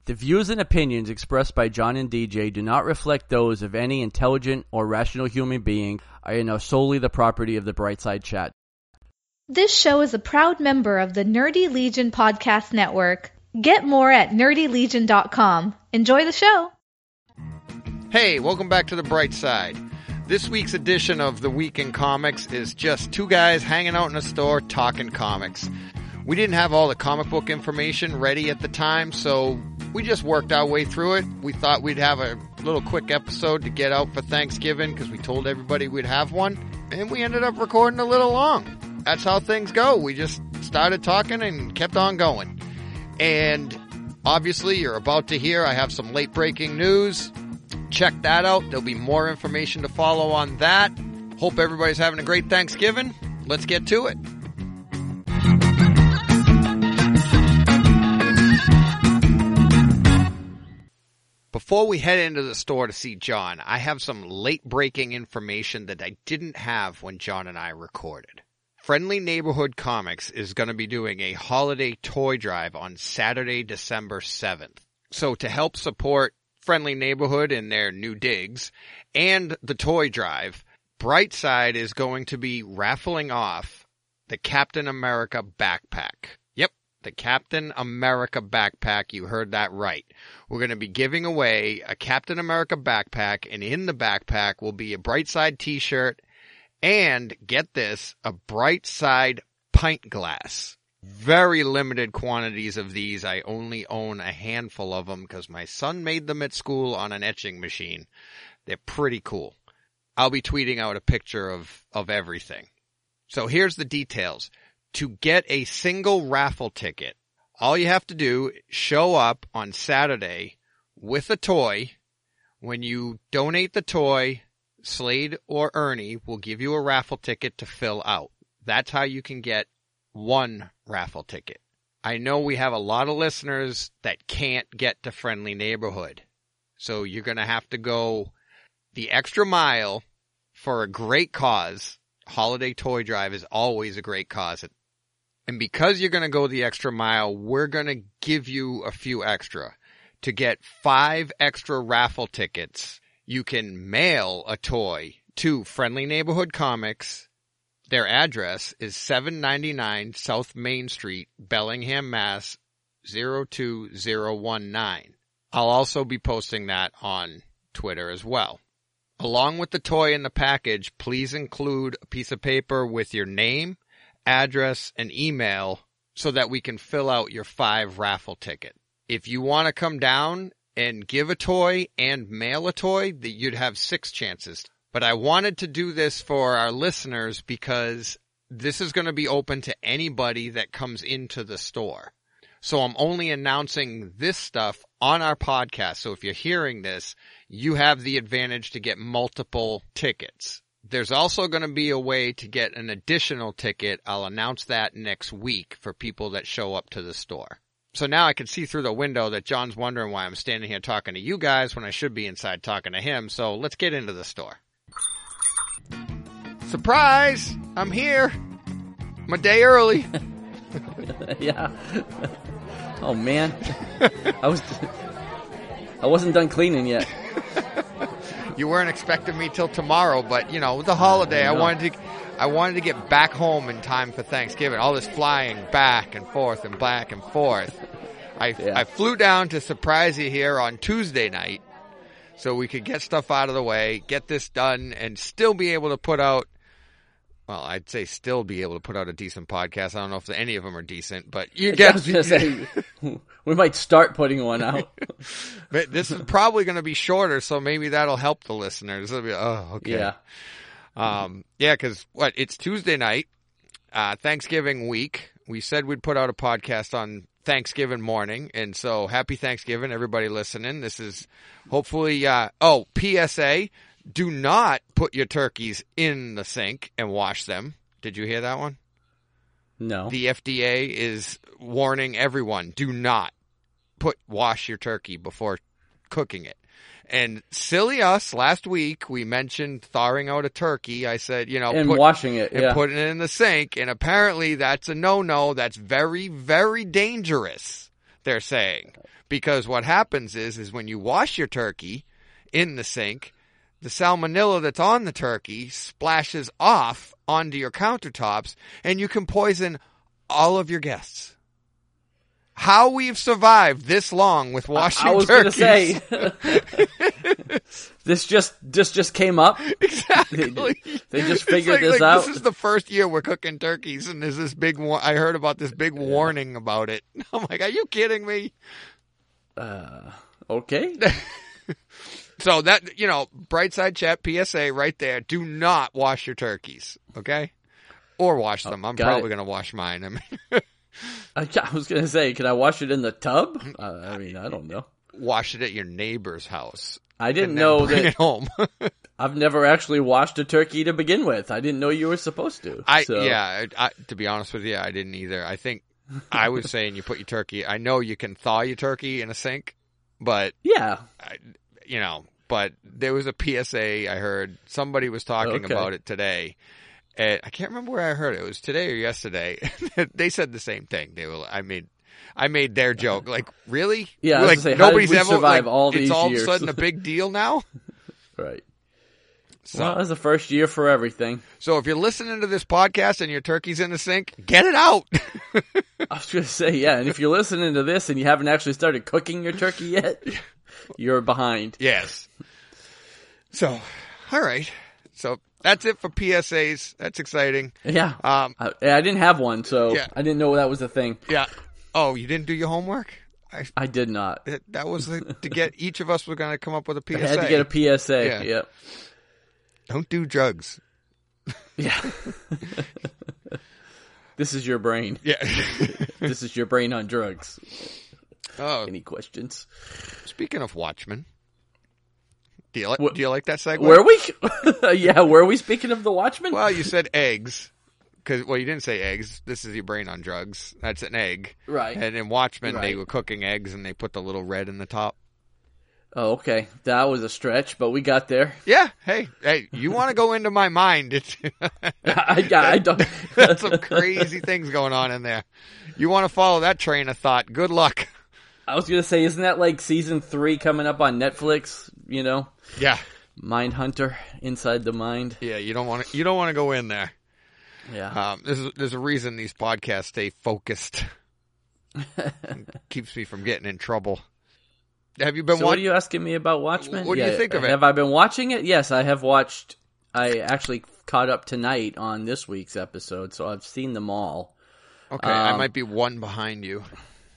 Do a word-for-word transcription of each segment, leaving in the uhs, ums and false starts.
The views and opinions expressed by John and D J do not reflect those of any intelligent or rational human being and are solely the property of the Brightside Chat. This show is a proud member of the Nerdy Legion Podcast Network. Get more at nerdy legion dot com. Enjoy the show. Hey, welcome back to the Bright Side. This week's edition of The Week in Comics is just two guys hanging out in a store talking comics. We didn't have all the comic book information ready at the time, so we just worked our way through it. We thought we'd have a little quick episode to get out for Thanksgiving because we told everybody we'd have one, and we ended up recording a little long. That's how things go. We just started talking and kept on going. And obviously, you're about to hear I have some late-breaking news. Check that out. There'll be more information to follow on that. Hope everybody's having a great Thanksgiving. Let's get to it. Before we head into the store to see John, I have some late-breaking information that I didn't have when John and I recorded. Friendly Neighborhood Comics is going to be doing a holiday toy drive on Saturday, December seventh. So to help support Friendly Neighborhood in their new digs and the toy drive, Brightside is going to be raffling off the Captain America backpack. Yep, the Captain America backpack. You heard that right. We're going to be giving away a Captain America backpack, and in the backpack will be a Brightside t-shirt and, get this, a Brightside pint glass. Very limited quantities of these. I only own a handful of them because my son made them at school on an etching machine. They're pretty cool. I'll be tweeting out a picture of, of everything. So here's the details. To get a single raffle ticket, all you have to do is show up on Saturday with a toy. When you donate the toy, Slade or Ernie will give you a raffle ticket to fill out. That's how you can get one raffle ticket. I know we have a lot of listeners that can't get to Friendly Neighborhood. So you're going to have to go the extra mile for a great cause. Holiday Toy Drive is always a great cause. And because you're going to go the extra mile, we're going to give you a few extra. To get five extra raffle tickets, you can mail a toy to Friendly Neighborhood Comics. Their address is seven ninety-nine South Main Street, Bellingham, Mass. zero two zero one nine. I'll also be posting that on Twitter as well. Along with the toy in the package, please include a piece of paper with your name, address, and email so that we can fill out your five raffle ticket. If you want to come down and give a toy and mail a toy, that you'd have six chances. But I wanted to do this for our listeners because this is going to be open to anybody that comes into the store. So I'm only announcing this stuff on our podcast. So if you're hearing this, you have the advantage to get multiple tickets. There's also going to be a way to get an additional ticket. I'll announce that next week for people that show up to the store. So now I can see through the window that John's wondering why I'm standing here talking to you guys when I should be inside talking to him. So let's get into the store. Surprise! I'm here. I'm a day early. Yeah. Oh man, I was I wasn't done cleaning yet. You weren't expecting me till tomorrow, but you know, the holiday, I, I wanted to I wanted to get back home in time for Thanksgiving. All this flying back and forth and back and forth. I yeah. I flew down to surprise you here on Tuesday night so we could get stuff out of the way, get this done, and still be able to put out, well, I'd say still be able to put out a decent podcast. I don't know if any of them are decent, but you get. I was gonna say, we might start putting one out. But this is probably going to be shorter, so maybe that'll help the listeners. It'll be, oh, okay. Yeah. Um, yeah, because what? It's Tuesday night, uh, Thanksgiving week. We said we'd put out a podcast on Thanksgiving morning, and so happy Thanksgiving, everybody listening. This is hopefully, uh, oh, P S A. Do not put your turkeys in the sink and wash them. Did you hear that one? No. The F D A is warning everyone, do not put wash your turkey before cooking it. And silly us, last week we mentioned thawing out a turkey. I said, you know, and put, washing it, and yeah. putting it in the sink. And apparently that's a no-no. That's very, very dangerous. they're saying. Because what happens is, is when you wash your turkey in the sink, the salmonella that's on the turkey splashes off onto your countertops, and you can poison all of your guests. How we've survived this long with washing I, I was turkeys. going to say, this just this just came up. Exactly. They, they just It's figured like, this like, out. This is the first year we're cooking turkeys, and there's this big. Wa- I heard about this big warning about it. I'm like, are you kidding me? Uh, okay. So that, you know, Brightside Chat P S A right there. Do not wash your turkeys, okay? Or wash them. I'm got probably it. going to wash mine. I mean, I, I was going to say, can I wash it in the tub? Uh, I mean, I don't know. wash it at your neighbor's house. I didn't and then know bring that. it home. I've never actually washed a turkey to begin with. I didn't know you were supposed to. I so. yeah. I, I, to be honest with you, I didn't either. I think I was saying you put your turkey. I know you can thaw your turkey in a sink, but Yeah. I, you know, but there was a P S A I heard. Somebody was talking Okay. about it today. And I can't remember where I heard it. It was today or yesterday. They said the same thing. They were, I mean, I made their joke. Like, really? Yeah, I was like gonna say, how did nobody's we ever survive like, all it's these all years? of a sudden a big deal now. Right. So, Well, that's the first year for everything. so if you're listening to this podcast and your turkey's in the sink, get it out. I was going to say, yeah, and if you're listening to this and you haven't actually started cooking your turkey yet, you're behind. Yes. So, all right. So that's it for P S As. That's exciting. Yeah. Um, I, I didn't have one, so Yeah. I didn't know that was a thing. yeah. Oh, you didn't do your homework? I, I did not. that, that was the, to get each of us were going to come up with a P I S A. had to get a P S A. Yeah. Yep. Don't do drugs. Yeah. This is your brain. Yeah. This is your brain on drugs. Oh, Any questions? speaking of Watchmen, do you like Wh- do you like that segue? Were we? Yeah, were we speaking of the Watchmen? Well, you said eggs. Cause, well, you didn't say eggs. This is your brain on drugs. That's an egg. Right. And in Watchmen, they Right. were cooking eggs and they put the little red in the top. Oh, okay. That was a stretch, but we got there. Yeah. Hey, hey, you want to go into my mind? It's I, I don't. That's some crazy things going on in there. You want to follow that train of thought? Good luck. I was gonna say, isn't that like season three coming up on Netflix? You know, Yeah. Mindhunter, Inside the Mind. Yeah. You don't want to. You don't want to go in there. Yeah. Um, there's there's a reason these podcasts stay focused. Keeps me from getting in trouble. Have you been So what are watching? you asking me about Watchmen? What do you Yeah, think of it? Have I been watching it? Yes, I have watched. I actually caught up tonight on this week's episode, so I've seen them all. Okay, I um, might be one behind you.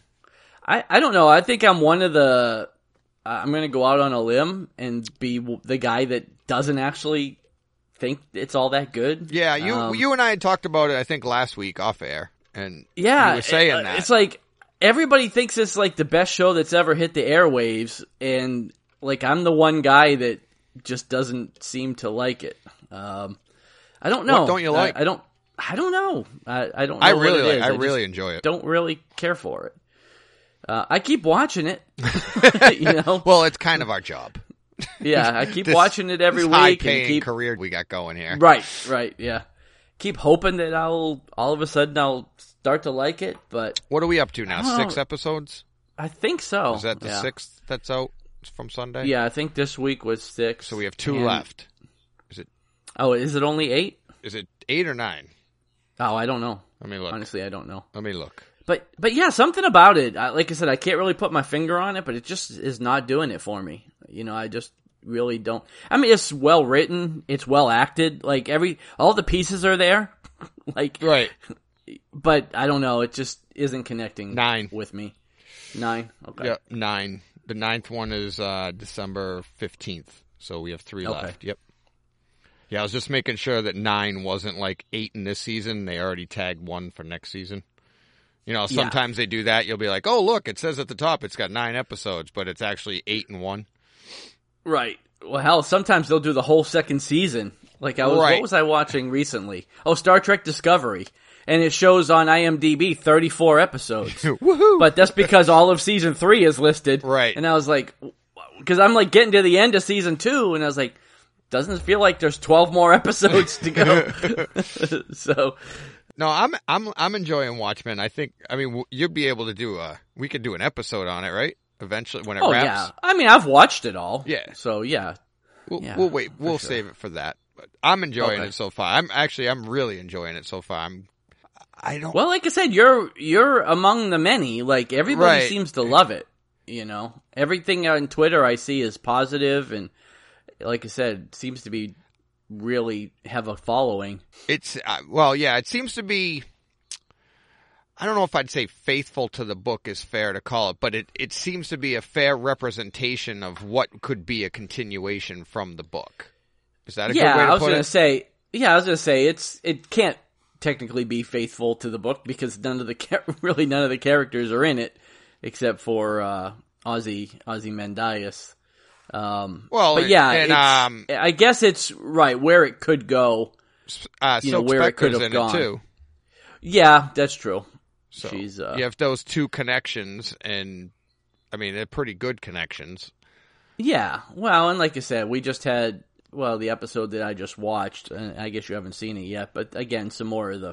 I, I don't know. I think I'm one of the. I'm going to go out on a limb and be w- the guy that doesn't actually think it's all that good. Yeah, you Um, you and I had talked about it. I think last week off air, and Yeah, you were saying it- that. it's like everybody thinks it's like the best show that's ever hit the airwaves, and like I'm the one guy that just doesn't seem to like it. Um, I don't know. What don't you like? I, I don't. I don't know. I, I don't. Know I what really it like. is. I just really enjoy it. don't really care for it. Uh, I keep watching it. You know. Well, it's kind of our job. Yeah, I keep This- watching it every this week high-paying and keep career we got going here. right, right, yeah. Keep hoping that I'll all of a sudden I'll start to like it, but What are we up to now? I don't Six know. episodes? I think so. Is that the yeah. sixth that's out from Sunday? Yeah, I think this week was six. So we have two and- left. Is it Oh, is it only eight? is it eight or nine? Oh, I don't know. Let me look. Honestly, I don't know. Let me look. But but yeah, something about it. I, like I said, I can't really put my finger on it, but it just is not doing it for me. You know, I just really don't. I mean, it's well written, it's well acted. Like every all the pieces are there. Like, Right. but I don't know. It just isn't connecting Nine. with me. Nine. Okay. Yep, nine. The ninth one is uh, December fifteenth. So we have three Okay. left. Yep. Yeah, I was just making sure that nine wasn't like eight in this season. They already tagged one for next season. You know, Yeah. sometimes they do that. You'll be like, oh, look, it says at the top it's got nine episodes, but it's actually eight and one. Right. Well, hell, sometimes they'll do the whole second season. Like I was, Right. what was I watching recently? Oh, Star Trek Discovery, and it shows on IMDb thirty-four episodes. Woohoo! But that's because all of season three is listed. Right. And I was like, because I'm like getting to the end of season two, and I was like, doesn't it feel like there's twelve more episodes to go? So, No, I'm I'm I'm enjoying Watchmen. I think I mean you'll be able to do a we could do an episode on it, right? Eventually when it oh wraps. yeah, I mean I've watched it all. Yeah. So yeah, We'll, yeah, we'll wait. We'll sure. save it for that. But I'm enjoying Okay. it so far. I'm actually I'm really enjoying it so far. I'm I don't. Well, like I said, you're you're among the many. Like everybody Right. seems to love it. You know, everything on Twitter I see is positive, and like I said, seems to be really have a following. It's uh, well, yeah. It seems to be. I don't know if I'd say faithful to the book is fair to call it, but it, it seems to be a fair representation of what could be a continuation from the book. Is that a yeah, good way to I was put gonna it? say. Yeah, I was gonna say it's it can't technically be faithful to the book because none of the char- really none of the characters are in it except for uh, Ozzy Ozymandias. Um, Well, but yeah, and, it's, um, I guess it's right where it could go. Uh, you know, Silk where it could Spectre's have in gone. it too. Yeah, that's true. So She's, uh, you have those two connections, and I mean they're pretty good connections. Yeah, well, and like I said, we just had well the episode that I just watched, and I guess you haven't seen it yet. But again, some more of the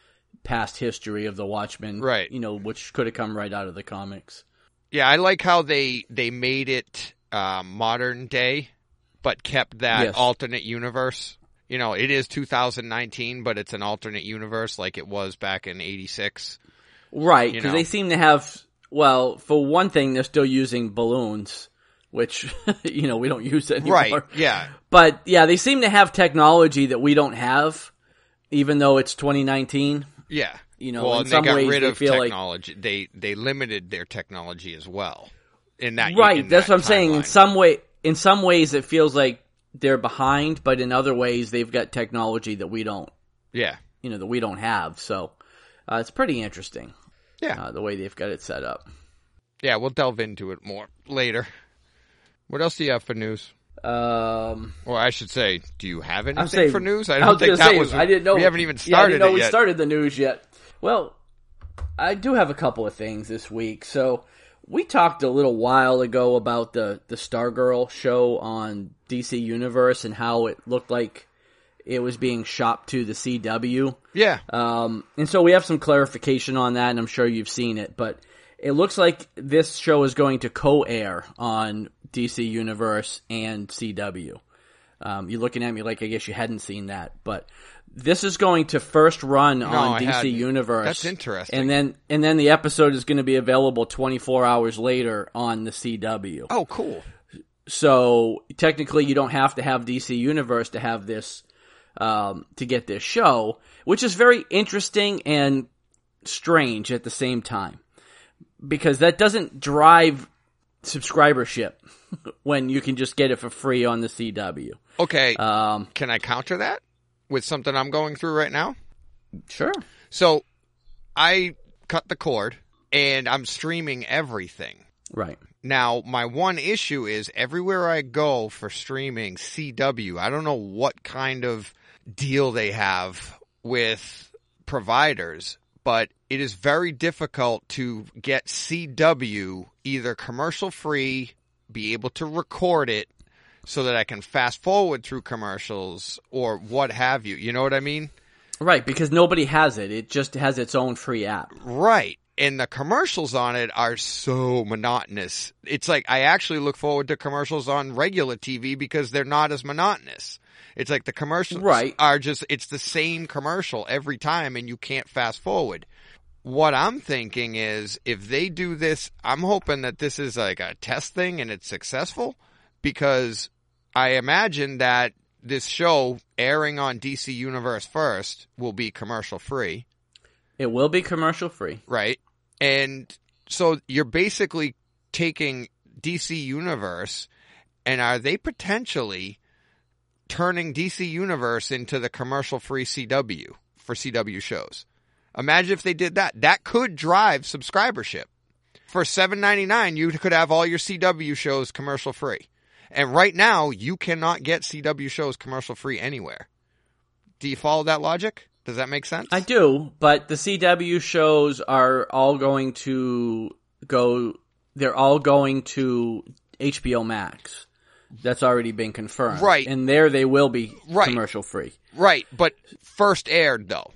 past history of the Watchmen, Right. You know, which could have come right out of the comics. Yeah, I like how they they made it uh, modern day, but kept that Yes. alternate universe. You know, it is two thousand nineteen, but it's an alternate universe like it was back in eighty-six. Right, You because know. they seem to have, well, for one thing, they're still using balloons, which, you know, we don't use anymore. Right, yeah. But, yeah, they seem to have technology that we don't have, even though it's twenty nineteen. Yeah. You know, well, in and some they got ways rid they of feel like- technology. They they limited their technology as well. In that Right, in that's that what I'm saying. In timeline. some way, in some ways it feels like they're behind, but in other ways they've got technology that we don't, Yeah. you know, that we don't have. So, uh, it's pretty interesting. Yeah. Uh, the way they've got it set up. Yeah, we'll delve into it more later. What else do you have for news? Um, Or I should say, do you have anything saying- for news? I I don't was think gonna that say, was. I didn't know We haven't even yeah, I started didn't know it we yet. started the news yet. Well, I do have a couple of things this week. So we talked a little while ago about the the Stargirl show on D C Universe and how it looked like it was being shopped to the C W. Yeah. Um, and so we have some clarification on that, and I'm sure you've seen it, but it looks like this show is going to co-air on D C Universe and C W. Um, you're looking at me like I guess you hadn't seen that, but this is going to first run I on D C hadn't. Universe. That's interesting. And then, and then the episode is going to be available twenty-four hours later on the C W. Oh, cool. So technically, you don't have to have D C Universe to have this, um, to get this show, which is very interesting and strange at the same time, because that doesn't drive subscribership when you can just get it for free on the C W. Okay. Um, Can I counter that with something I'm going through right now? sure. So I cut the cord and I'm streaming everything. Right. Now, my one issue is everywhere I go for streaming C W, I don't know what kind of deal they have with providers, but it is very difficult to get C W either commercial free, be able to record it so that I can fast forward through commercials or what have you. You know what I mean? Right, because nobody has it. It just has its own free app. Right. And the commercials on it are so monotonous. It's like I actually look forward to commercials on regular T V because they're not as monotonous. It's like the commercials Right. are just, it's the same commercial every time and you can't fast forward. What I'm thinking is if they do this, I'm hoping that this is like a test thing and it's successful, because I imagine that this show airing on D C Universe first will be commercial free. It will be commercial free. Right. And so you're basically taking D C Universe, and are they potentially turning D C Universe into the commercial free C W for C W shows? Imagine if they did that. That could drive subscribership. For seven ninety-nine, you could have all your C W shows commercial free. And right now, you cannot get C W shows commercial free anywhere. Do you follow that logic? Does that make sense? I do, but the C W shows are all going to go, they're all going to H B O Max. That's already been confirmed. Right. And there they will be Right. commercial free. Right, but first aired, though.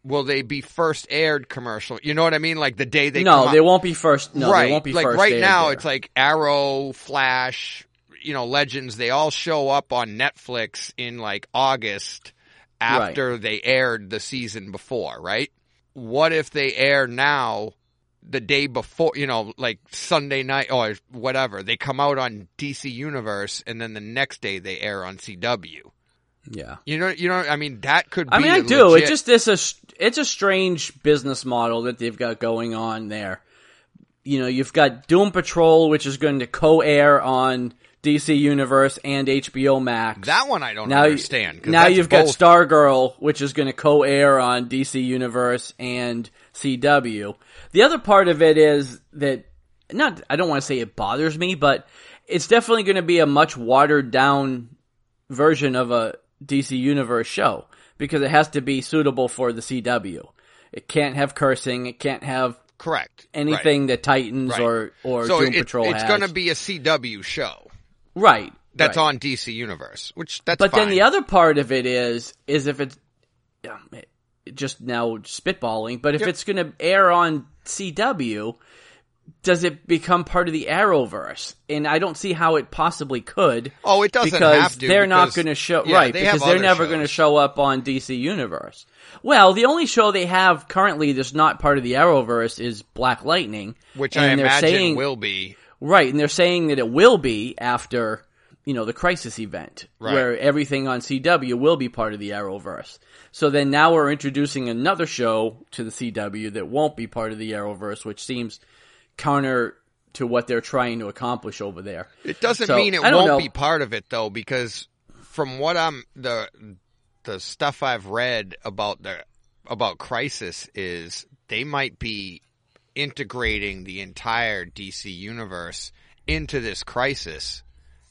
will they be first aired commercial? You know what I mean? Like the day they no, come they out. won't be first. No, right. they won't be like first. right aired now, there. it's like Arrow, Flash, you know, Legends. They all show up on Netflix in like August after Right. they aired the season before, right? What if they air now the day before, you know, like Sunday night or whatever? They come out on D C Universe and then the next day they air on C W. Yeah. You know, you know, I mean, that could be I mean, I a do. legit- It just it's a it's a strange business model that they've got going on there. You know, you've got Doom Patrol, which is going to co-air on D C Universe and H B O Max. That one I don't now, understand. 'cause Now that's you've both- got Stargirl, which is going to co-air on D C Universe and C W. The other part of it is that, not, I don't want to say it bothers me, but it's definitely going to be a much watered down version of a D C Universe show because it has to be suitable for the C W. It can't have cursing. It can't have correct anything right. that Titans Right. or or so Doom it, Patrol it's has. going to be a C W show. Right. That's right. on D C Universe, which that's But fine. then the other part of it is, is if it's um, it- just now spitballing, but if Yep. it's going to air on C W, does it become part of the Arrowverse? And I don't see how it possibly could. Oh, it doesn't because have to. they're not because- going to show yeah, right they because have they're other never shows. going to show up on D C Universe. Well, the only show they have currently that's not part of the Arrowverse is Black Lightning, which and I they're imagine saying, will be. right, and they're saying that it will be after, you know, the Crisis event, Right. where everything on C W will be part of the Arrowverse. So then now we're introducing another show to the C W that won't be part of the Arrowverse, which seems counter to what they're trying to accomplish over there. It doesn't So, mean it I don't won't know. be part of it though, because from what I'm the the stuff I've read about the about Crisis is they might be integrating the entire D C universe into this Crisis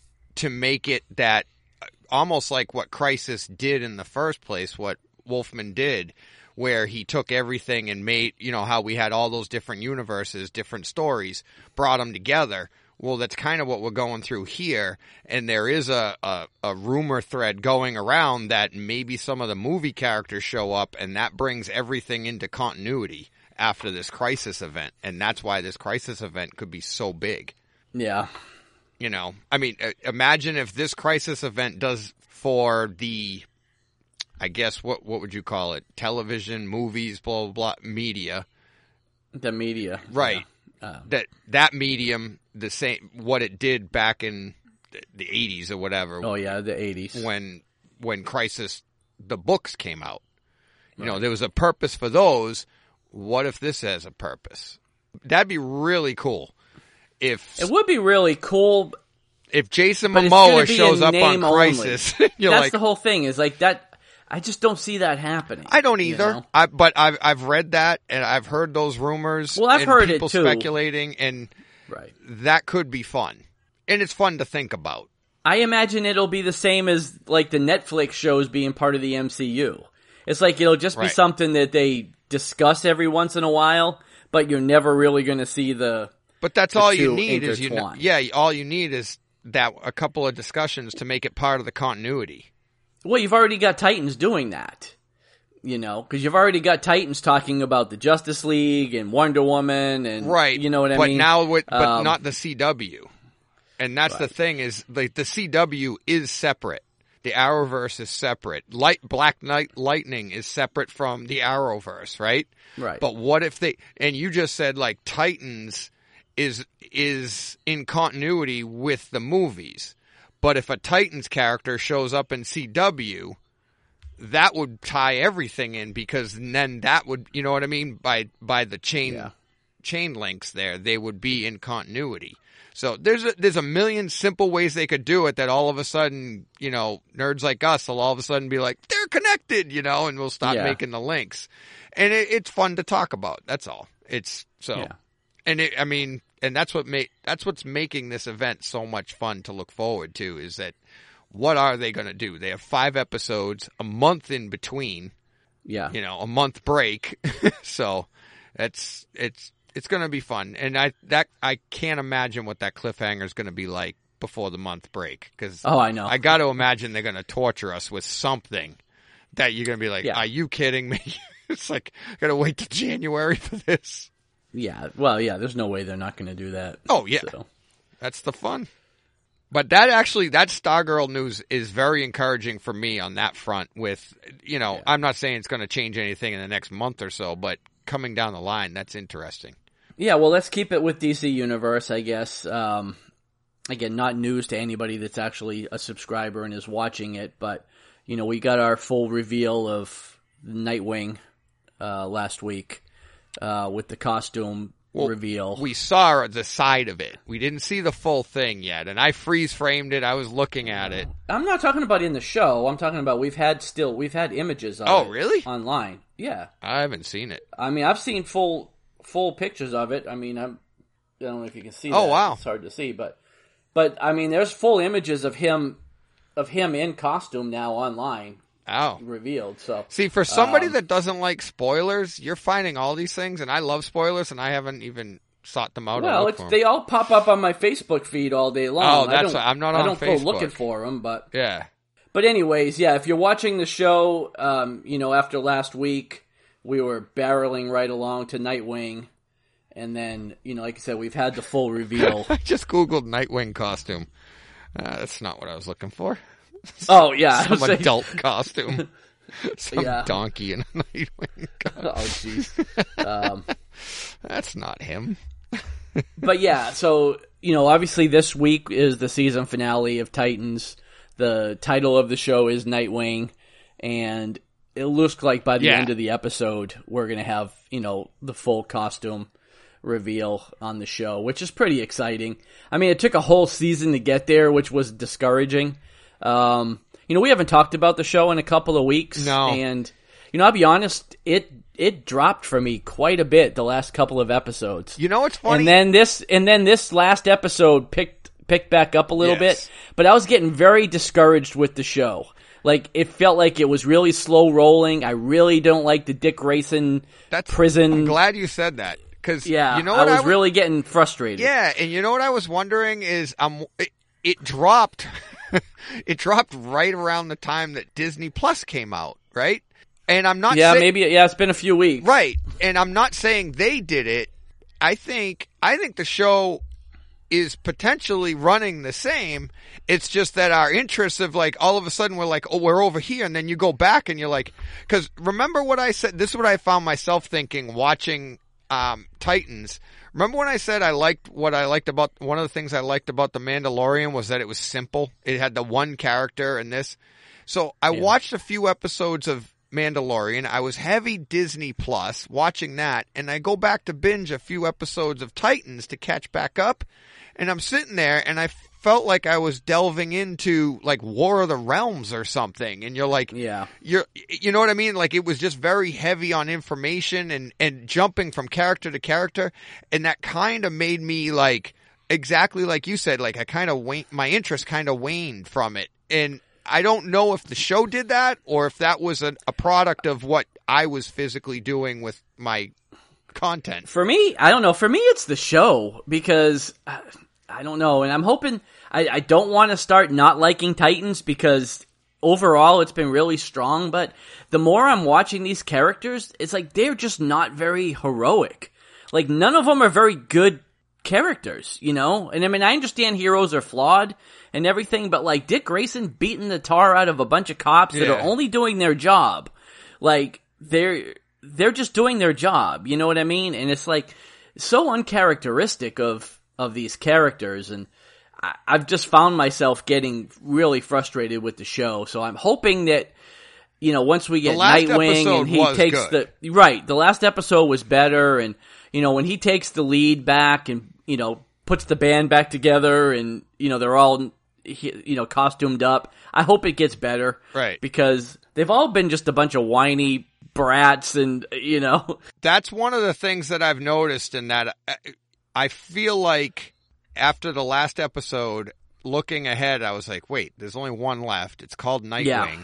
to make it that almost like what Crisis did in the first place, what Wolfman did, where he took everything and made, you know, how we had all those different universes, different stories, brought them together. Well, that's kind of what we're going through here, and there is a, a, a rumor thread going around that maybe some of the movie characters show up, and that brings everything into continuity after this Crisis event, and that's why this Crisis event could be so big. Yeah. You know, I mean, uh, imagine if this Crisis event does for the, I guess, what what would you call it? Television, movies, blah, blah, blah, media. The media. Right. Yeah. Um, That that medium, the same, what it did back in the eighties or whatever. oh, yeah, the eighties. When, when Crisis, the books came out. You know, there was a purpose for those. What if this has a purpose? That'd be really cool. If It would be really cool, if Jason but it's gonna Momoa be shows in up on name only. Crisis, you're That's like, the whole thing, is like that. I just don't see that happening. I don't you either. know? I, but I've I've read that and I've heard those rumors. Well, I've and heard it people too. speculating, and Right. that could be fun, and it's fun to think about. I imagine it'll be the same as like the Netflix shows being part of the M C U. It's like it'll just be Right. something that they discuss every once in a while, but you're never really going to see the. But that's The all you two need is you know, intertwine. yeah, all you need is that a couple of discussions to make it part of the continuity. Well, you've already got Titans doing that, you know, because you've already got Titans talking about the Justice League and Wonder Woman, and Right. you know what I but mean. now with, but Um, not the C W. And that's the Right. thing is like the C W is separate. The Arrowverse is separate. Light Black Knight Lightning is separate from the Arrowverse, right? Right. But what if they and you just said like Titans is is in continuity with the movies. But if a Titans character shows up in C W, that would tie everything in because then that would, you know what I mean, by by the chain Yeah. chain links there, they would be in continuity. So there's a, there's a million simple ways they could do it that all of a sudden, you know, nerds like us will all of a sudden be like, they're connected, you know, and we'll stop Yeah. making the links. And it, it's fun to talk about. That's all. It's so, Yeah. and it, I mean, and that's what make, that's what's making this event so much fun to look forward to is that what are they going to do? They have five episodes, a month in between, Yeah. you know, a month break. So it's, it's, it's going to be fun. And I, that, I can't imagine what that cliffhanger is going to be like before the month break. Cause Oh, I know. I got to imagine they're going to torture us with something that you're going to be like, Yeah. are you kidding me? It's like, gotta wait till January for this. Yeah, well, yeah, there's no way they're not going to do that. Oh, yeah. So. That's the fun. But that actually, that Stargirl news is very encouraging for me on that front with, you know, yeah. I'm not saying it's going to change anything in the next month or so, but coming down the line, that's interesting. Yeah, well, let's keep it with D C Universe, I guess. Um, again, not news to anybody that's actually a subscriber and is watching it, but, you know, we got our full reveal of Nightwing uh, last week uh, with the costume well, reveal. We saw the side of it. We didn't see the full thing yet, and I freeze framed it. I was looking at it. I'm not talking about in the show. I'm talking about we've had still we've had images of oh, it really? online. Yeah, I haven't seen it. I mean, I've seen full full pictures of it. I mean, I'm I don't know if you can see. Oh, that. wow, it's hard to see, but but I mean, there's full images of him of him in costume now online. Oh. Revealed. So see, for somebody um, that doesn't like spoilers, you're finding all these things, and I love spoilers, and I haven't even sought them out. Well, it's, they all pop up on my Facebook feed all day long. Oh, that's I'm not on I don't Facebook. go looking for them, but yeah. But anyways, yeah, if you're watching the show, um, you know, after last week, we were barreling right along to Nightwing, and then, you know, like I said, we've had the full reveal. I just Googled Nightwing costume. Uh, that's not what I was looking for. Oh, yeah. Some adult costume. Some yeah. donkey in a Nightwing costume. Oh, jeez. Um, That's not him. But yeah, so, you know, obviously this week is the season finale of Titans. The title of the show is Nightwing, and it looks like by the yeah. end of the episode, we're going to have, you know, the full costume reveal on the show, which is pretty exciting. I mean, it took a whole season to get there, which was discouraging. Um, you know, we haven't talked about the show in a couple of weeks. No. And, you know, I'll be honest, it it dropped for me quite a bit the last couple of episodes. You know what's funny? And then this and then this last episode picked picked back up a little yes. bit, but I was getting very discouraged with the show. Like, it felt like it was really slow rolling. I really don't like the Dick Grayson That's, prison. I'm glad you said that. Cause yeah, you know what I was I was really getting frustrated. Yeah, and you know what I was wondering is um, it, it dropped... it dropped right around the time that Disney Plus came out, right? And I'm not Yeah, say- maybe yeah, it's been a few weeks. Right. And I'm not saying they did it. I think I think the show is potentially running the same. It's just that our interests of like all of a sudden we're like, "Oh, we're over here." And then you go back and you're like, cuz remember what I said, this is what I found myself thinking watching um Titans. Remember when I said I liked what I liked about, one of the things I liked about The Mandalorian was that it was simple. It had the one character and this. So I yeah. watched a few episodes of Mandalorian. I was heavy Disney Plus watching that, and I go back to binge a few episodes of Titans to catch back up, and I'm sitting there and I felt like I was delving into like War of the Realms or something, and you're like, yeah, you're, you know what I mean? Like it was just very heavy on information and, and jumping from character to character. And that kind of made me like, exactly like you said, like I kind of waned, my interest kind of waned from it. And I don't know if the show did that or if that was a, a product of what I was physically doing with my content. For me, I don't know. For me, it's the show because uh, I don't know. And I'm hoping, I, I don't want to start not liking Titans because overall it's been really strong. But the more I'm watching these characters, it's like they're just not very heroic. Like none of them are very good characters, you know? And I mean, I understand heroes are flawed and everything, but like Dick Grayson beating the tar out of a bunch of cops yeah. that are only doing their job. Like they're, they're just doing their job. You know what I mean? And it's like so uncharacteristic of, of these characters, and I, I've just found myself getting really frustrated with the show. So I'm hoping that, you know, once we get Nightwing and he takes good. the right, the last episode was better, and you know when he takes the lead back and you know puts the band back together, and you know they're all you know costumed up. I hope it gets better, right? Because they've all been just a bunch of whiny brats, and you know that's one of the things that I've noticed, in that I feel like after the last episode, looking ahead, I was like, wait, there's only one left. It's called Nightwing. Yeah.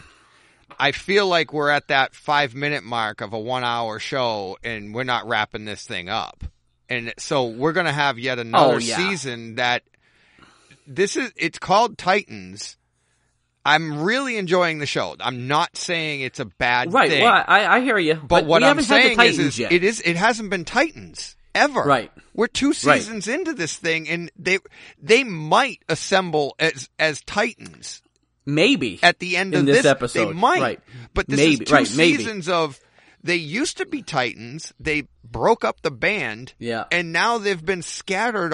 I feel like we're at that five minute mark of a one hour show and we're not wrapping this thing up. And so we're going to have yet another oh, yeah. season that this is, it's called Titans. I'm really enjoying the show. I'm not saying it's a bad right, thing. Well, I, I hear you. But, but what we I'm haven't had the saying is, Titans is yet. it is it hasn't been Titans ever. Right. We're two seasons right. into this thing, and they they might assemble as as Titans. Maybe At the end in of this, this, episode. they might. Right. But this maybe. is two right, seasons maybe. of they used to be Titans. They broke up the band. Yeah. And now they've been scattered.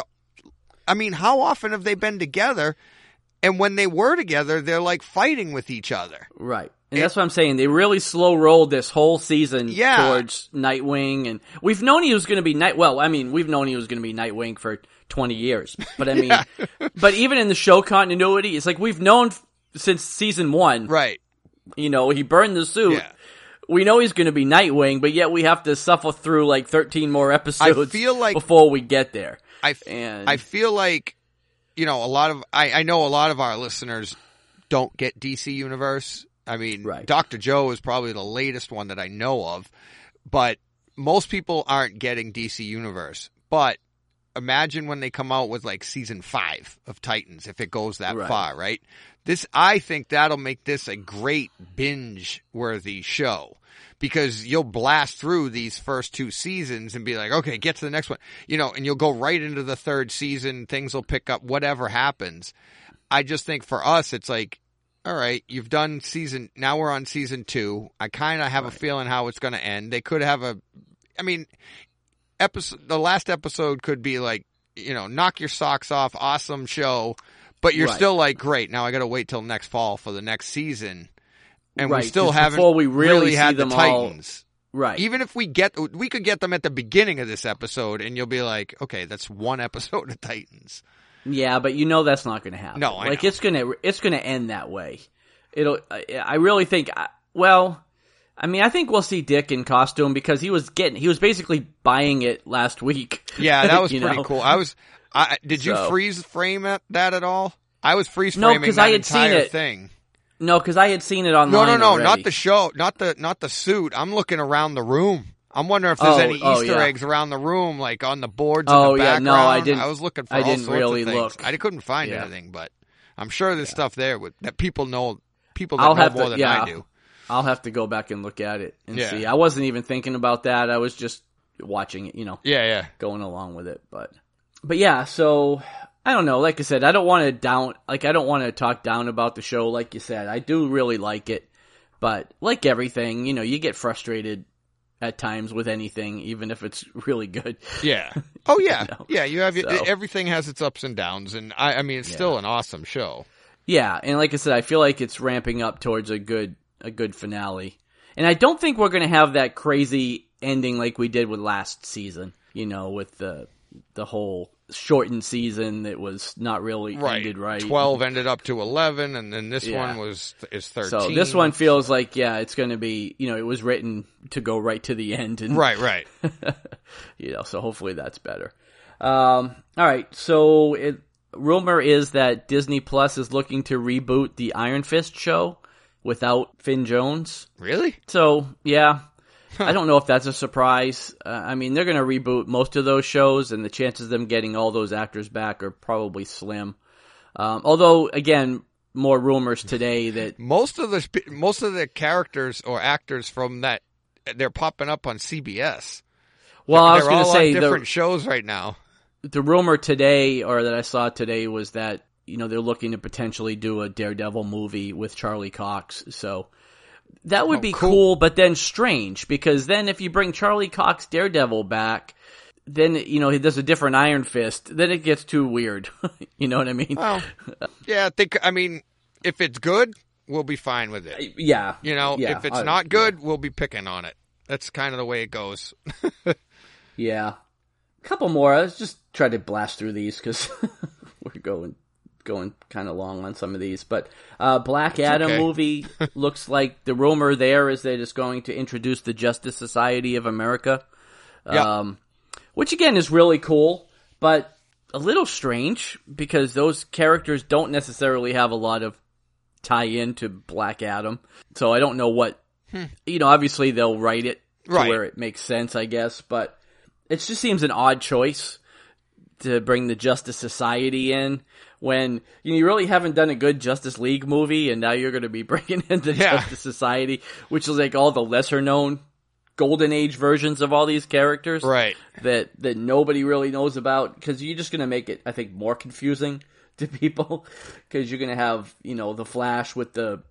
I mean, how often have they been together? And when they were together, they're like fighting with each other. Right. And that's what I'm saying. They really slow rolled this whole season Yeah. towards Nightwing. And we've known he was going to be Night. Well, I mean, we've known he was going to be Nightwing for twenty years. But I mean, Yeah. but even in the show continuity, it's like we've known f- since season one. Right. You know, he burned the suit. Yeah. We know he's going to be Nightwing, but yet we have to suffer through like thirteen more episodes I feel like- before we get there. I, f- And- I feel like, you know, a lot of, I, I know a lot of our listeners don't get D C Universe. I mean, Right. Doctor Joe is probably the latest one that I know of, but most people aren't getting D C Universe. But imagine when they come out with like season five of Titans, if it goes that Right. far, right? This, I think that'll make this a great binge worthy show. Because you'll blast through these first two seasons and be like, okay, get to the next one. You know, and you'll go right into the third season. Things will pick up, whatever happens. I just think for us, it's like, all right, you've done season, now we're on season two. I kind of have Right. a feeling how it's going to end. They could have a, I mean, episode, the last episode could be like, you know, knock your socks off, awesome show. But you're Right. still like, great, now I got to wait till next fall for the next season. And Right, we still 'cause haven't before we really see had the them all- Titans. Right. Even if we get, we could get them at the beginning of this episode, and you'll be like, okay, that's one episode of Titans. Yeah, but you know that's not going to happen. No, I like know. it's going to it's going to end that way. It'll. I, I really think. Well, I mean, I think we'll see Dick in costume because he was getting. He was basically buying it last week. Yeah, that was You pretty know? cool. I was. I, did you So- freeze frame at, that at all? I was freeze No, framing 'cause that I had seen entire it. thing. No, because I had seen it online. No, no, no, already. not the show, not the not the suit. I'm looking around the room. I'm wondering if there's Oh, any oh, Easter yeah. eggs around the room, like on the boards Oh, in the yeah, background. no, I didn't- I was looking for I all didn't sorts really of things. look. I couldn't find Yeah. anything, but I'm sure there's stuff there with, that people know. People that I'll know have more to. than Yeah, I do. I'll have to go back and look at it and Yeah. see. I wasn't even thinking about that. I was just watching it. You know. Yeah, yeah. going along with it. But, but yeah, so I don't know. Like I said, I don't want to down, like I don't want to talk down about the show. Like you said, I do really like it, but like everything, you know, you get frustrated at times with anything, even if it's really good. Yeah. Oh yeah. You know? Yeah. You have So- everything has its ups and downs, and I, I mean, it's Yeah. still an awesome show. Yeah, and like I said, I feel like it's ramping up towards a good, a good finale. And I don't think we're going to have that crazy ending like we did with last season, you know, with the, the whole shortened season that was not really Right. ended right. Twelve ended up to eleven, and then this Yeah. one was is thirteen. So this one feels like, yeah, it's going to be, you know, it was written to go right to the end. And, Right. Right. you know, so hopefully that's better. Um, all right. So it, rumor is that Disney Plus is looking to reboot the Iron Fist show without Finn Jones. Really? So, yeah, I don't know if that's a surprise. Uh, I mean, they're going to reboot most of those shows, and the chances of them getting all those actors back are probably slim. Um, although, again, more rumors today that Most of the sp- most of the characters or actors from that, they're popping up on C B S. well, I was They're going to all say on the different shows right now. the rumor today, or that I saw today, was that, you know, they're looking to potentially do a Daredevil movie with Charlie Cox. So that would Oh, be cool. cool, but then strange, because then if you bring Charlie Cox Daredevil back, then, you know, there's a different Iron Fist, then it gets too weird. You know what I mean? Well, yeah, I think I mean, if it's good, we'll be fine with it. Yeah. You know, Yeah, if it's I- not good, we'll be picking on it. That's kind of the way it goes. Yeah. A couple more. Let's just try to blast through these because we're going going kind of long on some of these. But uh, Black Adam okay. movie looks like the rumor there is that it's going to introduce the Justice Society of America, Yeah. um, which again is really cool, but a little strange because those characters don't necessarily have a lot of tie-in to Black Adam. So I don't know what, you know, obviously they'll write it to Right. where it makes sense, I guess, but it just seems an odd choice to bring the Justice Society in when you, know, you really haven't done a good Justice League movie, and now you're going to be bringing in the Yeah. Justice Society, which is like all the lesser known Golden Age versions of all these characters, Right. That that nobody really knows about, because you're just going to make it, I think, more confusing to people, because you're going to have, you know, the Flash with the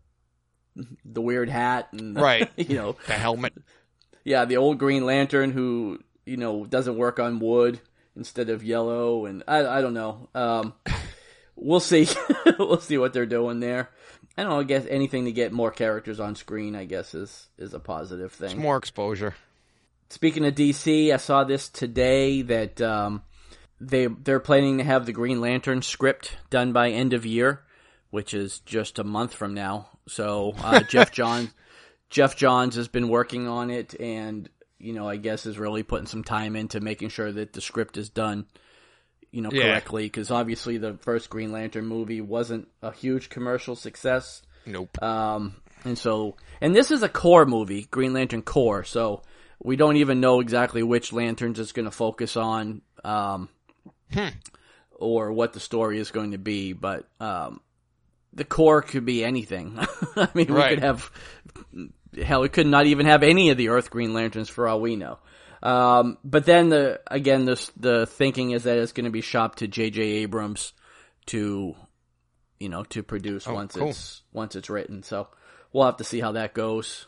the weird hat, and Right. you know, The helmet. yeah, the old Green Lantern who, you know, doesn't work on wood instead of yellow, and I I don't know. Um, we'll see, we'll see what they're doing there. I don't know, I guess anything to get more characters on screen, I guess, is, is a positive thing. It's more exposure. Speaking of D C, I saw this today that um, they, they're planning to have the Green Lantern script done by end of year, which is just a month from now. So uh, Jeff Johns, Jeff Johns has been working on it, and, you know, I guess is really putting some time into making sure that the script is done, you know, Yeah. correctly, because obviously the first Green Lantern movie wasn't a huge commercial success. Nope. Um, and so, and this is a core movie, Green Lantern core, so we don't even know exactly which lanterns it's going to focus on, um, Hmm. or what the story is going to be, but, um, the core could be anything. I mean, we Right. could have, hell, we could not even have any of the Earth Green Lanterns for all we know. Um, but then the, again, the, the thinking is that it's going to be shopped to J J Abrams to, you know, to produce Oh, once cool. it's, once it's written. So we'll have to see how that goes.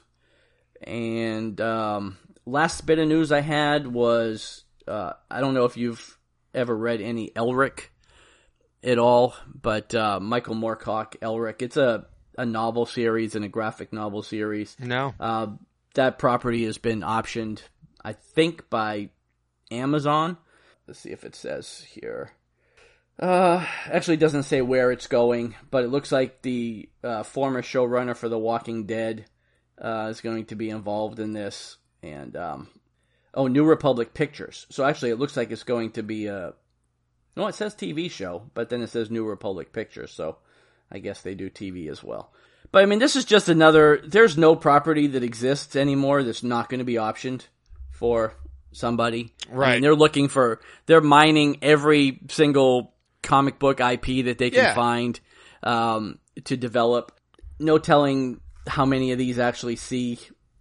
And, um, last bit of news I had was, uh, I don't know if you've ever read any Elric at all, but, uh, Michael Moorcock, Elric, it's a, a novel series and a graphic novel series. No. Uh, that property has been optioned, I think, by Amazon. Let's see if it says here. Uh, actually, it doesn't say where it's going, but it looks like the uh, former showrunner for The Walking Dead uh, is going to be involved in this. And, um, oh, New Republic Pictures. So actually, it looks like it's going to be a, no, it says T V show, but then it says New Republic Pictures, so I guess they do T V as well. But I mean, this is just another, there's no property that exists anymore that's not going to be optioned for somebody. I Right. mean, they're looking for, they're mining every single comic book I P that they can Yeah. find um, to develop. No telling how many of these actually see,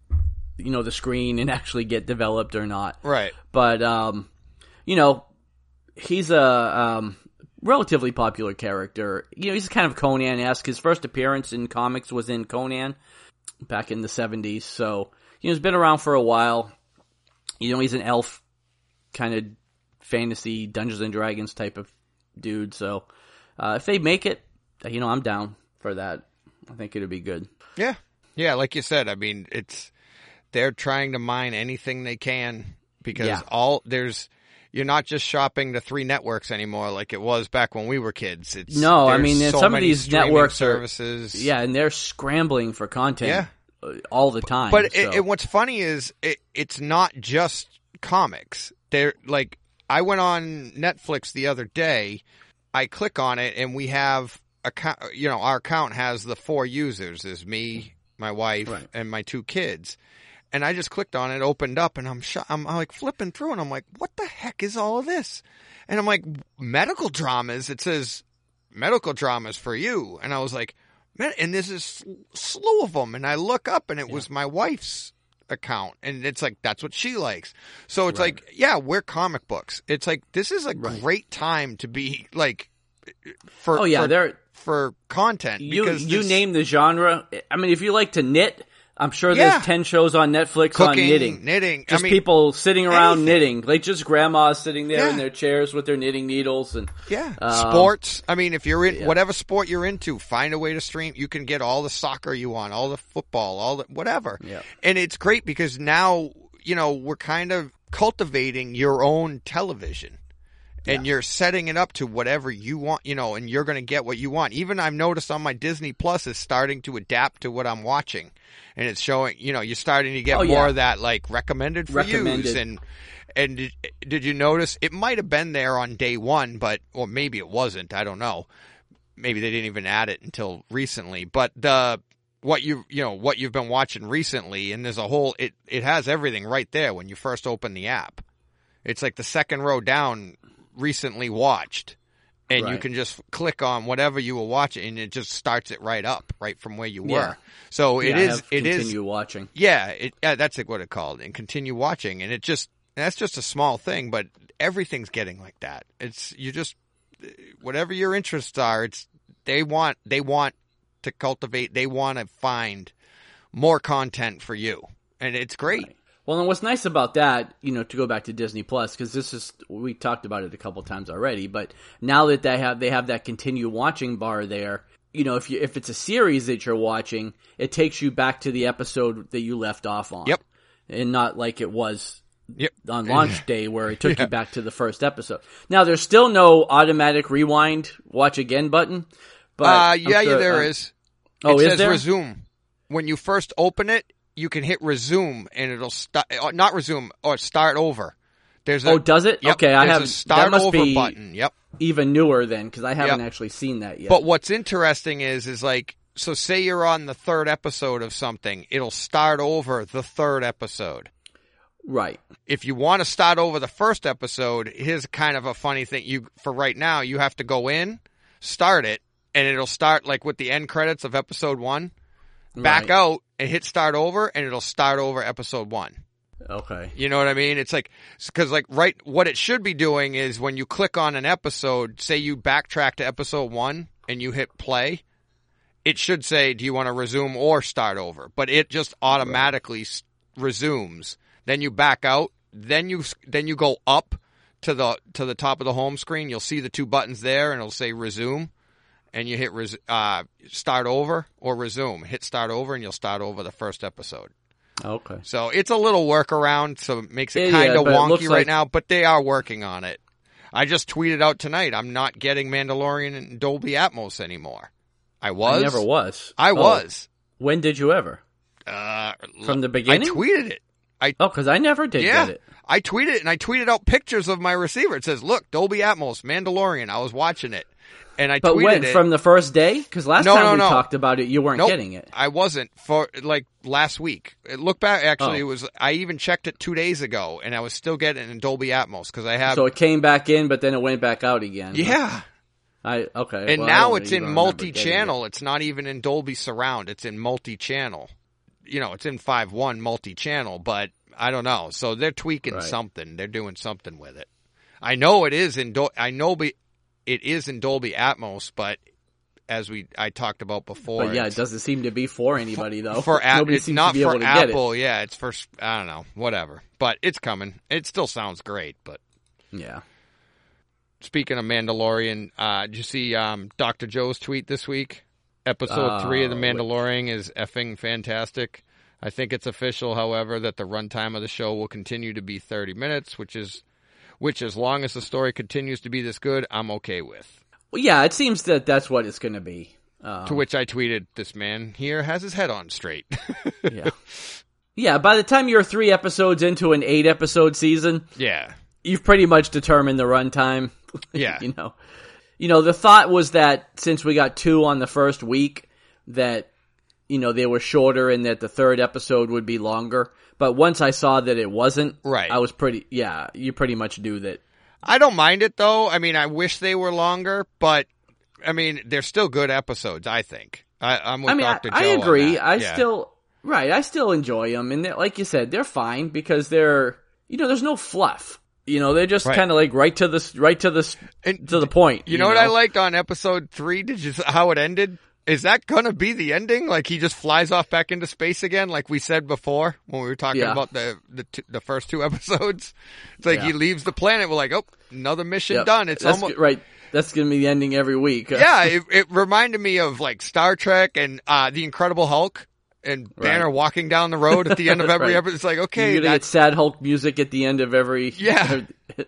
you know, the screen and actually get developed or not. Right. But, um, you know, he's a um, relatively popular character. You know, he's kind of Conan-esque. His first appearance in comics was in Conan back in the seventies. So, you know, he's been around for a while. You know, he's an elf kind of fantasy Dungeons and Dragons type of dude. So, uh, if they make it, you know, I'm down for that. I think it'll be good. Yeah. Yeah, like you said, I mean, it's they're trying to mine anything they can because Yeah. all there's you're not just shopping the three networks anymore like it was back when we were kids. It's No, I there's mean, and so some of many these streaming networks are- services. Yeah, and they're scrambling for content Yeah. uh, all the time. But so. it, it, what's funny is it, it's not just comics. They're like I went on Netflix the other day. I click on it and we have account. You know, our account has the four users: is me, my wife, Right. and my two kids. And I just clicked on it, opened up, and I'm sh- I'm, I'm like flipping through, and I'm like, what the heck is all of this? And I'm like, medical dramas. It says medical dramas for you, and I was like, man, and this is a slew of them. And I look up, and it was my wife's account, and it's like that's what she likes. So it's Right. like, yeah, we're comic books. It's like this is a Right. great time to be like for Oh yeah, for, they're for content you because you this- name the genre. I mean, if you like to knit, I'm sure Yeah. there's ten shows on Netflix on cooking, knitting. knitting. Just I mean, people sitting around anything. knitting, like just grandmas sitting there Yeah. in their chairs with their knitting needles and Yeah, Um, sports. I mean, if you're in yeah. whatever sport you're into, find a way to stream. You can get all the soccer you want, all the football, all the whatever. Yeah. And it's great because now, you know, we're kind of cultivating your own television. And you're setting it up to whatever you want, you know, and you're going to get what you want. Even I've noticed on my Disney Plus is starting to adapt to what I'm watching. And it's showing, you know, you're starting to get Oh, more yeah. of that, like, recommended for Recommended. use. And and did, did you notice, it might have been there on day one, but, or maybe it wasn't, I don't know. Maybe they didn't even add it until recently. But the, what you, you know, what you've been watching recently, and there's a whole, it, it has everything right there when you first open the app. It's like the second row down, recently watched. And Right. you can just click on whatever you were watching, and it just starts it right up, right from where you were. Yeah. So it Yeah, I is, have it is, continue watching. yeah, it, yeah, that's like what it called, and continue watching. And it just, that's just a small thing, but everything's getting like that. It's, you just, whatever your interests are, it's, they want, they want to cultivate, they want to find more content for you. And it's great. Right. Well, and what's nice about that, you know, to go back to Disney Plus, because this is, we talked about it a couple times already, but now that they have, they have that continue watching bar there, you know, if you, if it's a series that you're watching, it takes you back to the episode that you left off on. Yep. And not like it was Yep. on launch day where it took Yeah. you back to the first episode. Now, there's still no automatic rewind, watch again button, but. Uh, I'm yeah, sure- yeah, there uh, is. Oh, it is says there? resume. When you first open it, you can hit resume and it'll start, not resume, or start over. There's a, Oh, does it? Yep, Okay, I there's have a start that must over be button. Yep. even newer then, because I haven't Yep. actually seen that yet. But what's interesting is, is like, so say you're on the third episode of something, it'll start over the third episode. Right. If you want to start over the first episode, here's kind of a funny thing. You, for right now, you have to go in, start it, and it'll start like with the end credits of episode one. Back Right. out and hit start over, and it'll start over episode one. Okay. You know what I mean? It's like, because like, right, what it should be doing is when you click on an episode, say you backtrack to episode one and you hit play, it should say, do you want to resume or start over? But it just automatically s resumes. Then you back out, then you, then you go up to the, to the top of the home screen. You'll see the two buttons there and it'll say resume. And you hit res uh, start over or resume. Hit start over and you'll start over the first episode. Okay. So it's a little workaround, so it makes it Yeah, kind of yeah, but it looks wonky right like- now, but they are working on it. I just tweeted out tonight, I'm not getting Mandalorian in Dolby Atmos anymore. I was. I never was. I Oh, was. When did you ever? Uh, From the beginning? I tweeted it. Oh, because I never did Yeah. get it. I tweeted it, and I tweeted out pictures of my receiver. It says, look, Dolby Atmos, Mandalorian. I was watching it. And I But tweeted when? it. From the first day? Because last No, time no, we no. talked about it, you weren't Nope, getting it. I wasn't for like last week. Look back, actually, Oh. it was. I even checked it two days ago, and I was still getting it in Dolby Atmos because I have. So it came back in, but then it went back out again. yeah, I okay. and well, I now don't it's even in remember getting multi-channel. It's not even in Dolby Surround. It's in multi-channel. You know, it's in five one multi-channel, but I don't know. So they're tweaking Right. something. They're doing something with it. I know it is in. Dol- I know be- it is in Dolby Atmos, but as we I talked about before, But yeah, it it's- doesn't seem to be for anybody though. for Apple, Nobody it's seems not to be for able to get Apple. Yeah, it's for I don't know, whatever. But it's coming. It still sounds great. But it. Yeah. speaking of Mandalorian, uh, did you see um, Doctor Joe's tweet this week? Episode Uh, three of The wait. Mandalorian is effing fantastic. I think it's official, however, that the runtime of the show will continue to be thirty minutes, which is, which as long as the story continues to be this good, I'm okay with. Well, yeah, it seems that that's what it's going to be. Um, To which I tweeted, "This man here has his head on straight." yeah. Yeah, by the time you're three episodes into an eight episode season, yeah, you've pretty much determined the runtime. Yeah. you know, you know, the thought was that since we got two on the first week, that, you know, they were shorter and that the third episode would be longer. But once I saw that it wasn't, Right. I was pretty, yeah, you pretty much knew that. I don't mind it though. I mean, I wish they were longer, but I mean, they're still good episodes. I think. I, I'm with I mean, I, Doctor Joe. I on agree. that. I Yeah. still, right, I still enjoy them. And they're- like you said, they're fine because they're, you know, there's no fluff. You know, they're just Right. kind of like right to the, right to the, And to the point. You know what I liked on episode three? Did you how it ended? Is that gonna be the ending? Like he just flies off back into space again, like we said before when we were talking Yeah. about the the t- the first two episodes. It's like Yeah. he leaves the planet. We're like, oh, another mission Yep. done. It's That's almost g- right. That's going to be the ending every week. yeah. It, it reminded me of like Star Trek and uh the Incredible Hulk and Banner Right. walking down the road at the end of every Right. episode. It's like okay, You're going to get that's, sad Hulk music at the end of every. Yeah.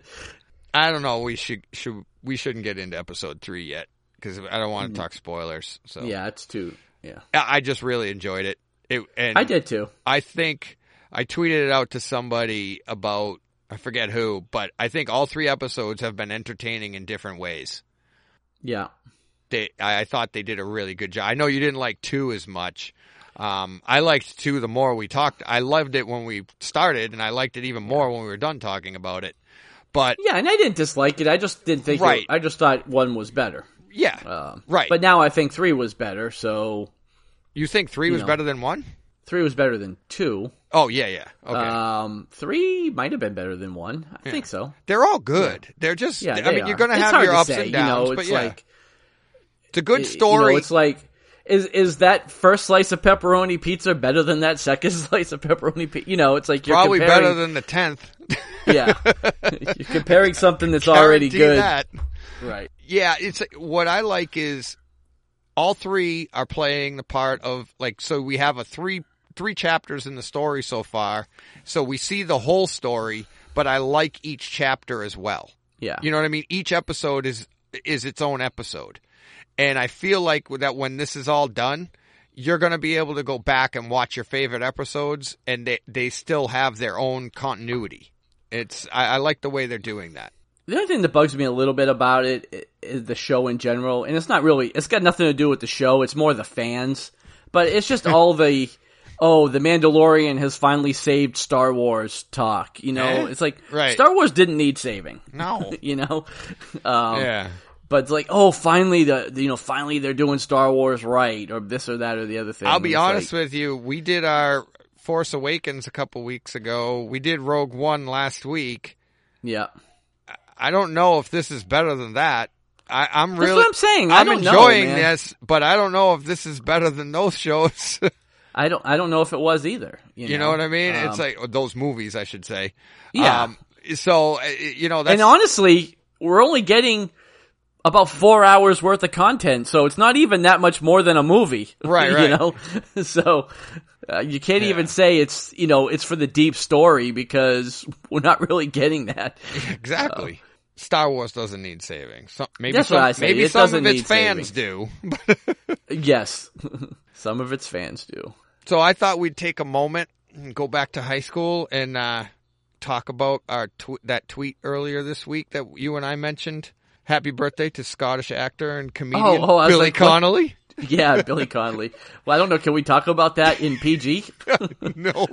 I don't know. We should should we shouldn't get into episode three yet because I don't want to talk spoilers. So yeah, it's too. Yeah. I I just really enjoyed it. It and I did too. I think I tweeted it out to somebody about I forget who, but I think all three episodes have been entertaining in different ways. Yeah. They I, I thought they did a really good job. I know you didn't like two as much. Um, I liked two the more we talked. I loved it when we started, and I liked it even more when we were done talking about it. But yeah, and I didn't dislike it. I just didn't think. Right. It, I just thought one was better. yeah, Um, right. But now I think three was better. So you think three was know. better than one? three was better than two. Oh yeah, yeah. Okay. Um, three might have been better than one. I Yeah. think so. They're all good. They're just. Yeah, I they mean, are. you're going to It's have hard your to ups say, and downs, You know, but it's yeah, like it's a good you story. know, it's like. Is is that first slice of pepperoni pizza better than that second slice of pepperoni pizza? You know, it's like you're Probably comparing, better than the tenth. Yeah, you're comparing something that's already Guarantee good, that. right? Yeah, it's what I like is all three are playing the part of like so we have a three three chapters in the story so far, so we see the whole story, but I like each chapter as well. Yeah, You know what I mean? Each episode is is its own episode. And I feel like that when this is all done, you're going to be able to go back and watch your favorite episodes, and they they still have their own continuity. It's I, I like the way they're doing that. The only thing that bugs me a little bit about it is the show in general, and it's not really, it's got nothing to do with the show, it's more the fans, but it's just all the, oh, the Mandalorian has finally saved Star Wars talk, you know? Eh? It's like, Right. Star Wars didn't need saving. No. You know? Um, Yeah. But it's like, oh, finally, the you know, finally they're doing Star Wars right, or this or that or the other thing. I'll be It's honest like, with you. We did our Force Awakens a couple weeks ago. We did Rogue One last week. yeah. I don't know if this is better than that. I, I'm That's really, what I'm saying. I I'm don't know, enjoying man. this, but I don't know if this is better than those shows. I don't, I don't know if it was either. You, You know what I mean? It's Um, like those movies, I should say. Yeah. Um, so uh, you know, that's And honestly, we're only getting about four hours worth of content, so it's not even that much more than a movie. Right, You right. know? So, uh, you can't Yeah. even say it's, you know, it's for the deep story because we're not really getting that. exactly. Star Wars doesn't need saving. So, maybe That's some, what I say. maybe It some doesn't of its need fans saving. do. Yes. Some of its fans do. So I thought we'd take a moment and go back to high school and uh, talk about our tw- that tweet earlier this week that you and I mentioned. Happy birthday to Scottish actor and comedian Oh, oh, I was Billy like, what? Connolly. Yeah, Billy Connolly. Well, I don't know. Can we talk about that in P G? No.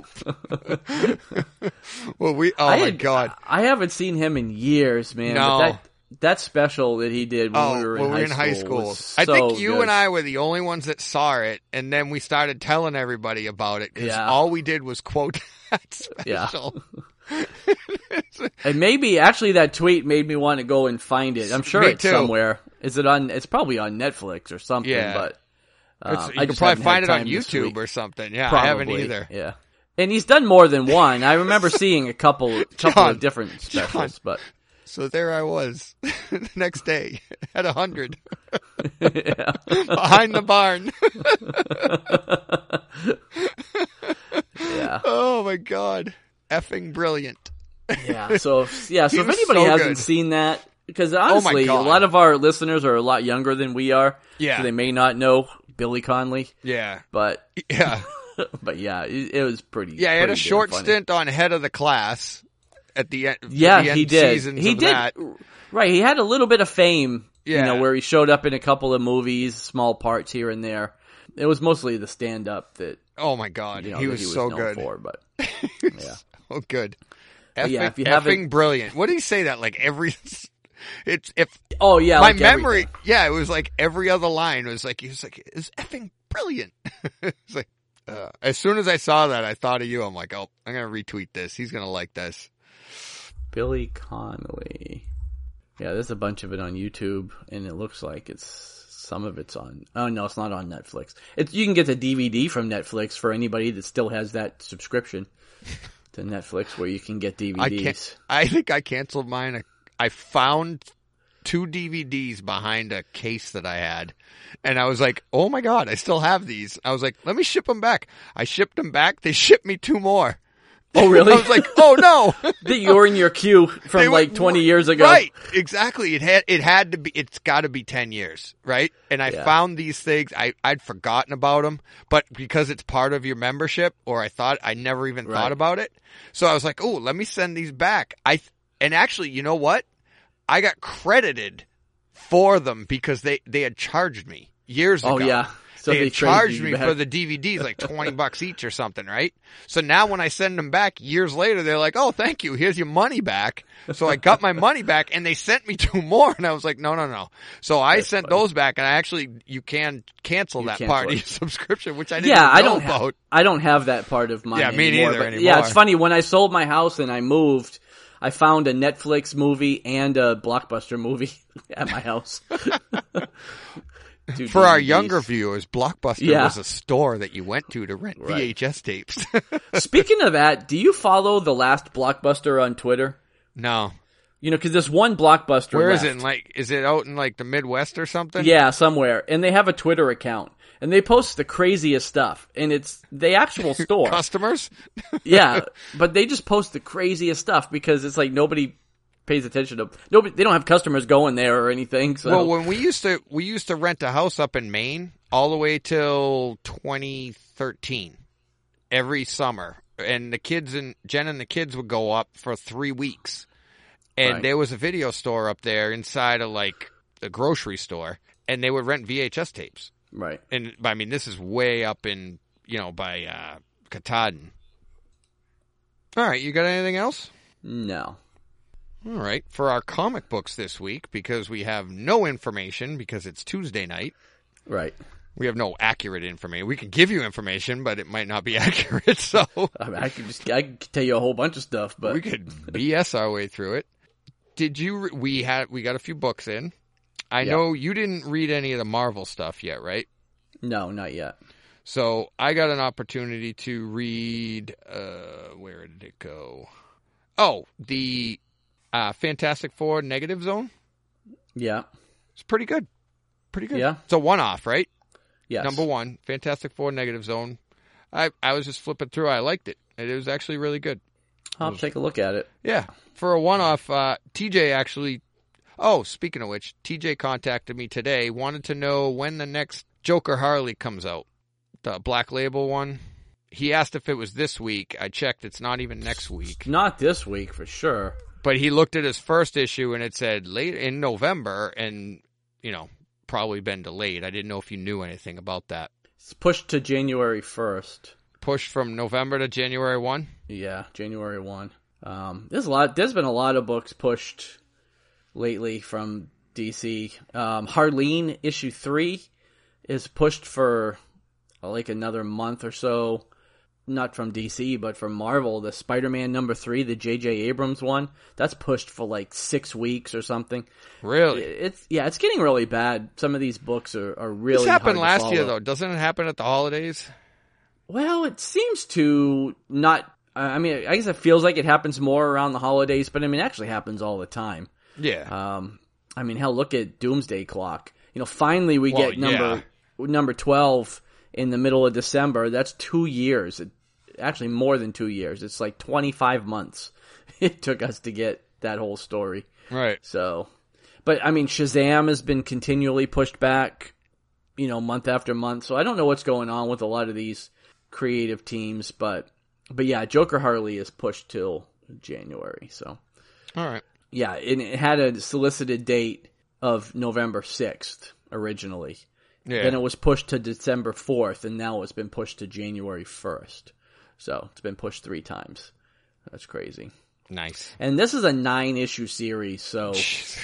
Well, we. Oh I my had- God. I haven't seen him in years, man. No. But that that special that he did when Oh, we were in, when we high, were in high school school. was I think so you good. and I were the only ones that saw it, and then we started telling everybody about it because Yeah. all we did was quote that Yeah. special. And maybe actually that tweet made me want to go and find it. I'm sure Me it's too. somewhere. Is it on? It's probably on Netflix or something. Yeah. But It's- um, you I can just probably haven't find had it on time this YouTube week. or something. Yeah, Probably, I haven't either. Yeah, and he's done more than one. I remember seeing a couple, couple John, of different specials, John. but So there I was the next day at a hundred yeah. behind the barn. yeah. Oh my God. Effing brilliant. Yeah. So if, yeah. So He if was anybody so hasn't good. seen that, because honestly, a God. lot of our listeners are a lot younger than we are. Yeah. So they may not know Billy Connolly, Yeah. but Yeah. but yeah, it, it was pretty. Yeah, he had a pretty damn short funny. stint on Head of the Class at the end. Yeah, the end he did. Seasons He of did. That. Right. He had a little bit of fame. You Yeah. know, where he showed up in a couple of movies, small parts here and there. It was mostly the stand up that Oh my God, you know he, that was he was so known good. for, but yeah. Oh, good. But Effing, yeah, if you effing haven't- brilliant. What did he say that like every? It's if Oh yeah, my like memory. everything. Yeah, it was like every other line was like he was like it's effing brilliant. It's like uh, as soon as I saw that, I thought of you. I'm like, oh, I'm gonna retweet this. He's gonna like this. Billy Connolly. Yeah, there's a bunch of it on YouTube, and it looks like it's some of it's on. Oh no, it's not on Netflix. It's you can get the D V D from Netflix for anybody that still has that subscription to Netflix, where you can get D V Ds. I can't. I think I canceled mine. I found two D V Ds behind a case that I had, and I was like, "Oh my God, I still have these." I was like, "Let me ship them back." I shipped them back. They shipped me two more. Oh really? I was like, "Oh no." that you're in your queue from They were- like twenty years ago. Right, exactly. It had it had to be. It's got to be ten years, right? And I Yeah. found these things. I I'd forgotten about them, but because it's part of your membership, or I thought I never even Right. thought about it. So I was like, "Oh, let me send these back." I and actually, you know what? I got credited for them because they they had charged me years Oh ago. yeah. So they, they had trade charged you me back. for the D V Ds like twenty bucks each or something, right? So now when I send them back years later, they're like, "Oh, thank you. Here's your money back." So I got my money back, and they sent me two more, and I was like, "No, no, no." So I That's sent funny. those back, and I actually you can cancel You that cancel part of it. your subscription, which I didn't Yeah, even I know don't about. have. I don't have that part of mine. Yeah, me anymore, neither but anymore. Yeah, it's funny when I sold my house and I moved. I found a Netflix movie and a Blockbuster movie at my house. Two For our D V Ds. younger viewers, Blockbuster Yeah. was a store that you went to to rent Right. V H S tapes. Speaking of that, do you follow the last Blockbuster on Twitter? No. You know, because there's one Blockbuster Where is left. it? In like, is it out in like the Midwest or something? Yeah, somewhere. And they have a Twitter account. And they post the craziest stuff. And it's the actual store. Customers? Yeah, but they just post the craziest stuff because it's like nobody pays attention to nobody. They don't have customers going there or anything. So Well, when we used to, we used to rent a house up in Maine all the way till twenty thirteen, every summer, and the kids and Jen and the kids would go up for three weeks, and Right. there was a video store up there inside of like the grocery store, and they would rent V H S tapes. right. And I mean, this is way up in you know by uh, Katahdin. All right, you got anything else? No. All right, for our comic books this week, because we have no information because it's Tuesday night. Right. We have no accurate information. We can give you information, but it might not be accurate, so I, mean, I could just I could tell you a whole bunch of stuff, but we could B S our way through it. Did you? Re- we had we got a few books in. I Yeah. know you didn't read any of the Marvel stuff yet, right? no, not yet. So I got an opportunity to read. Uh, where did it go? Oh, the uh, Fantastic Four Negative Zone. Yeah. It's pretty good. Pretty good. Yeah. It's a one-off, right? Yes. Number one, Fantastic Four Negative Zone. I I was just flipping through. I liked it. It was actually really good. I'll take a look at it. Yeah. For a one-off, uh, T J actually... Oh, speaking of which, T J contacted me today, wanted to know when the next Joker Harley comes out. The Black Label one. He asked if it was this week. I checked. It's not even next week. Not this week for sure. But he looked at his first issue and it said late in November and, you know, probably been delayed. I didn't know if you knew anything about that. It's pushed to January first. Pushed from November to January first? Yeah, January first. Um, there's a lot. There's been a lot of books pushed lately from D C. Um, Harleen issue three is pushed for uh, like another month or so. Not from D C, but from Marvel. The Spider-Man number three, the J J Abrams one, that's pushed for like six weeks or something. Really? It's yeah, it's getting really bad. Some of these books are, are really. This happened hard to last year, follow. though. Doesn't it happen at the holidays? Well, it seems to not. I mean, I guess it feels like it happens more around the holidays, but I mean, it actually happens all the time. Yeah. Um, I mean, hell, look at Doomsday Clock. You know, finally we Well, get number number twelve in the middle of December. That's two years. It, actually, more than two years. It's like twenty-five months it took us to get that whole story. Right. So, but I mean, Shazam has been continually pushed back, you know, month after month. So I don't know what's going on with a lot of these creative teams, but but yeah, Joker Harley is pushed till January. So All right. yeah, and it had a solicited date of November sixth originally. Yeah. Then it was pushed to December fourth, and now it's been pushed to January first. So it's been pushed three times. That's crazy. Nice. And this is a nine issue series, so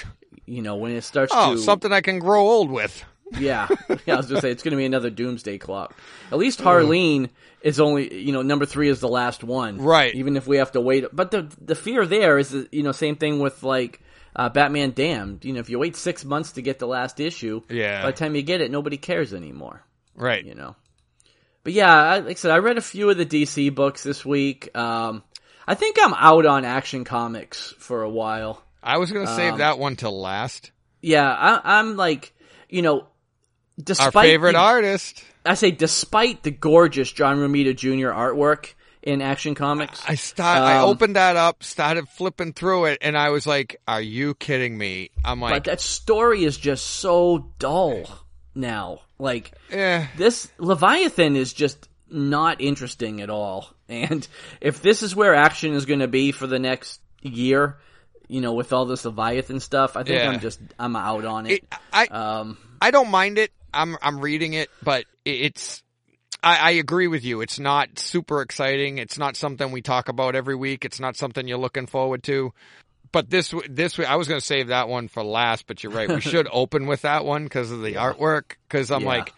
you know when it starts Oh, to something I can grow old with. yeah, yeah, I was gonna say it's gonna be another Doomsday Clock. At least Harleen is only you know number three is the last one, Right. Even if we have to wait, but the the fear there is that, you know same thing with like uh, Batman Damned. You know if you wait six months to get the last issue, Yeah. by the time you get it, nobody cares anymore. Right. You know. But yeah, I, like I said, I read a few of the D C books this week. Um, I think I'm out on Action Comics for a while. I was going to save Um, that one till last. Yeah, I, I'm like, you know, despite Our favorite the, artist. I say, despite the gorgeous John Romita Junior artwork in Action Comics, I start. I Um, opened that up, started flipping through it, and I was like, "Are you kidding me?" I'm but like, that story is just so dull now. Like "Eh." this Leviathan is just not interesting at all. And if this is where Action is going to be for the next year, you know, with all this Leviathan stuff, I think Yeah. I'm just I'm out on it. It, I um, I don't mind it. I'm I'm reading it, but it's. I, I agree with you. It's not super exciting. It's not something we talk about every week. It's not something you're looking forward to. But this this I was going to save that one for last. But you're right. We should open with that one because of the yeah. artwork. Because I'm yeah. like,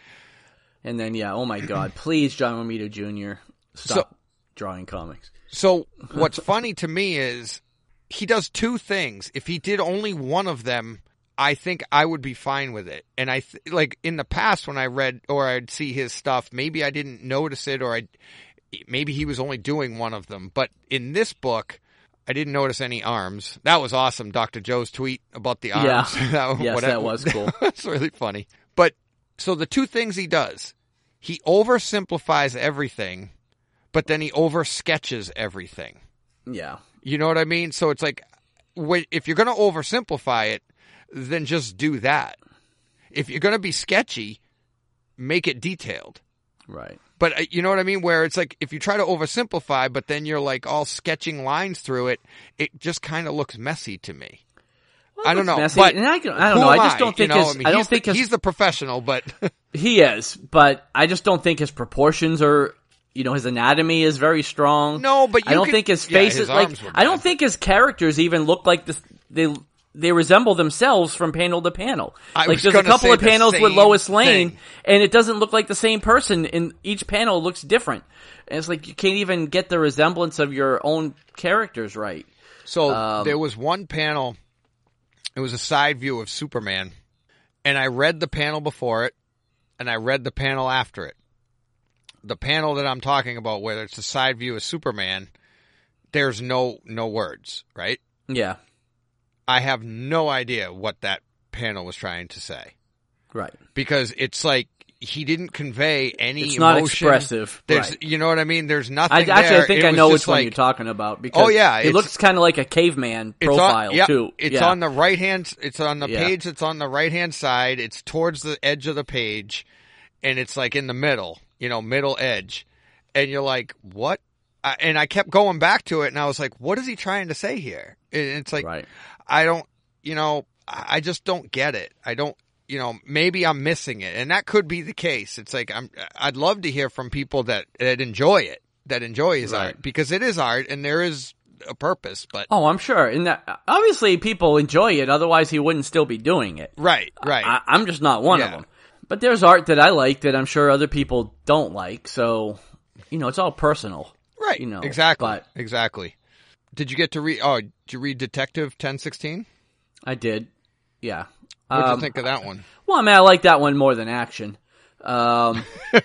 and then yeah, oh my God, please, John Romita Junior, stop so, drawing comics. So what's funny to me is he does two things. If he did only one of them, I think I would be fine with it. And I th- like in the past when I read or I'd see his stuff, maybe I didn't notice it, or I maybe he was only doing one of them. But in this book, I didn't notice any arms. That was awesome. Doctor Joe's tweet about the arms. Yeah. that, yes, whatever. that was cool. That's really funny. But so the two things he does, he oversimplifies everything, but then he over sketches everything. Yeah. You know what I mean? So it's like, if you're going to oversimplify it, then just do that. If you're going to be sketchy, make it detailed. Right. But uh, you know what I mean? Where it's like, if you try to oversimplify, but then you're like all sketching lines through it, it just kind of looks messy to me. Well, I don't know. Messy. But And I, I don't know. I just don't think you know, his, I, mean, I don't he's think the, his, he's the professional, but he is, but I just don't think his proportions are, you know, his anatomy is very strong. No, but you I don't could, think his yeah, face his is like, I don't think his characters even look like this, they, they resemble themselves from panel to panel. I like was there's a couple of say panels with Lois Lane, thing. and it doesn't look like the same person, and each panel looks different. And it's like you can't even get the resemblance of your own characters right. So um, there was one panel, it was a side view of Superman, and I read the panel before it, and I read the panel after it. The panel that I'm talking about, where it's a side view of Superman, there's no no words, right? Yeah. I have no idea what that panel was trying to say. Right. Because it's like he didn't convey any it's emotion. not expressive. There's, right. You know what I mean? There's nothing I, actually, there. I think it I know which like, one you're talking about. Because oh, yeah. it looks kind of like a caveman profile, on, yep, too. It's yeah. on the right hand, it's on the yeah. page that's on the right hand side. It's towards the edge of the page, and it's like in the middle, you know, middle edge. And you're like, what? I, and I kept going back to it, and I was like, what is he trying to say here? And it's like, right. I don't, you know, I just don't get it. I don't, you know, maybe I'm missing it. And that could be the case. It's like, I'm, I'd love to hear from people that, that enjoy it, that enjoy his right. art, because it is art and there is a purpose, but. Oh, I'm sure. And that, obviously people enjoy it. Otherwise he wouldn't still be doing it. Right, right. I, I'm just not one yeah. of them. But there's art that I like that I'm sure other people don't like. So, you know, it's all personal. Right. You know, exactly. But exactly. Did you get to read, oh, did you read Detective ten sixteen? I did. Yeah. What did um, you think of that one? Well, I mean, I like that one more than Action. Um,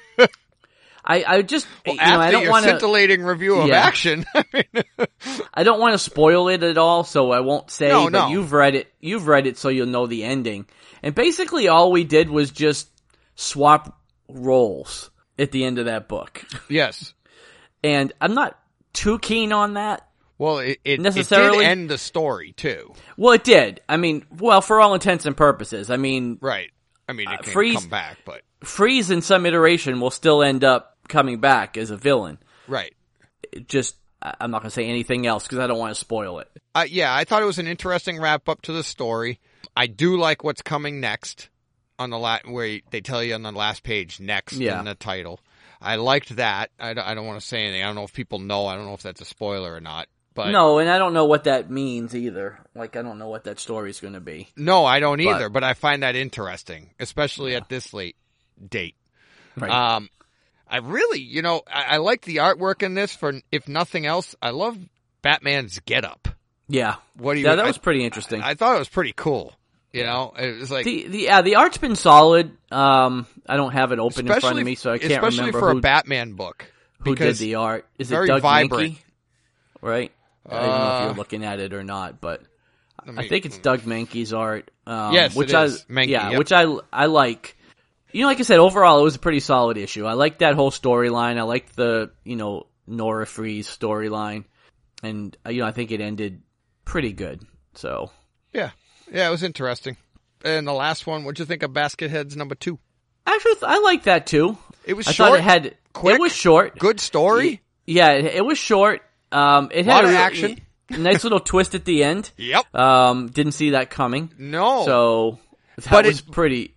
I, I just, well, you after know, I don't your want to, scintillating review of yeah. Action, I mean, I don't want to spoil it at all, so I won't say, no, but no. you've read it, you've read it so you'll know the ending. And basically all we did was just swap roles at the end of that book. Yes. And I'm not too keen on that. Well, it, it, necessarily. it did end the story, too. Well, it did. I mean, well, for all intents and purposes. I mean... Right. I mean, it uh, can Freeze, come back, but... Freeze in some iteration will still end up coming back as a villain. Right. It just, I'm not going to say anything else because I don't want to spoil it. Uh, yeah, I thought it was an interesting wrap-up to the story. I do like what's coming next, on the la- where they tell you on the last page, next yeah. in the title. I liked that. I don't, I don't want to say anything. I don't know if people know. I don't know if that's a spoiler or not. But no, and I don't know what that means either. Like, I don't know what that story's going to be. No, I don't but, either, but I find that interesting, especially yeah. at this late date. Right. Um, I really, you know, I, I like the artwork in this. For if nothing else, I love Batman's getup. Yeah. What do you? Yeah, that I, was pretty interesting. I, I thought it was pretty cool. You know, it was like the the yeah, the art's been solid. Um, I don't have it open in front of me, so I can't especially remember for who, a Batman book. Who did the art? Is it very Doug vibrant. Mankey? Right. I don't know if you're looking at it or not, but me, I think it's Doug Mankey's art. Um, yes, which it is. I, Mankey, yeah, yep. which I I like. You know, like I said, overall it was a pretty solid issue. I liked that whole storyline. I liked the you know Nora Freeze storyline, and you know I think it ended pretty good. So yeah, yeah, it was interesting. And the last one, what'd you think of Basket Heads number two? Actually, I liked that too. It was I short, thought it had quick, it was short, good story. Yeah, it, it was short. Um, it a had lot a of real, action. Nice little twist at the end. Yep. Um, didn't see that coming. No. So that but was it, pretty.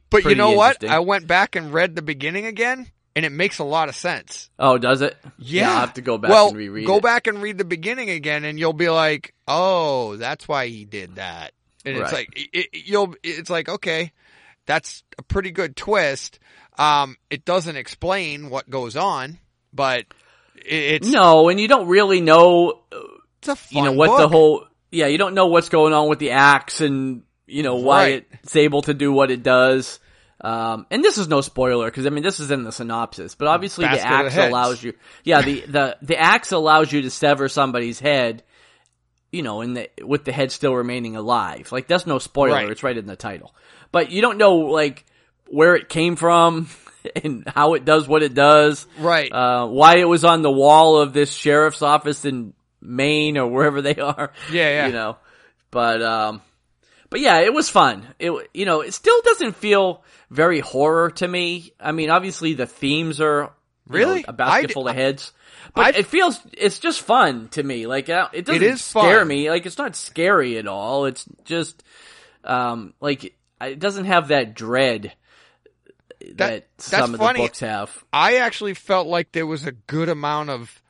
But you pretty know what? interesting. I went back and read the beginning again, and it makes a lot of sense. Oh, does it? Yeah. I'll have to go back well, and reread go it. back and read the beginning again, and you'll be like, "Oh, that's why he did that." And it's Right. like it, it- you'll. It's like, okay, that's a pretty good twist. Um, it doesn't explain what goes on, but it, it's No, and you don't really know, uh, it's a fun you know, what book. the whole, yeah, you don't know what's going on with the axe and, you know, why Right. it's able to do what it does. Um, and this is no spoiler, because, I mean, this is in the synopsis, but obviously the Basket of axe heads. allows you, yeah, the, the, the axe allows you to sever somebody's head, you know, in the, with the head still remaining alive. Like, that's no spoiler, Right. it's right in the title. But you don't know, like, where it came from and how it does what it does. Right. Uh, why it was on the wall of this sheriff's office in Maine or wherever they are. Yeah, yeah. You know, but, um, but yeah, it was fun. It, you know, it still doesn't feel very horror to me. I mean, obviously the themes are, you Really? know, a basket I- full of heads. But I've- it feels, it's just fun to me. Like, uh, it doesn't It is scare fun. me. Like, it's not scary at all. It's just, um, like, it doesn't have that dread that, That- some that's of funny. the books have. I actually felt like there was a good amount of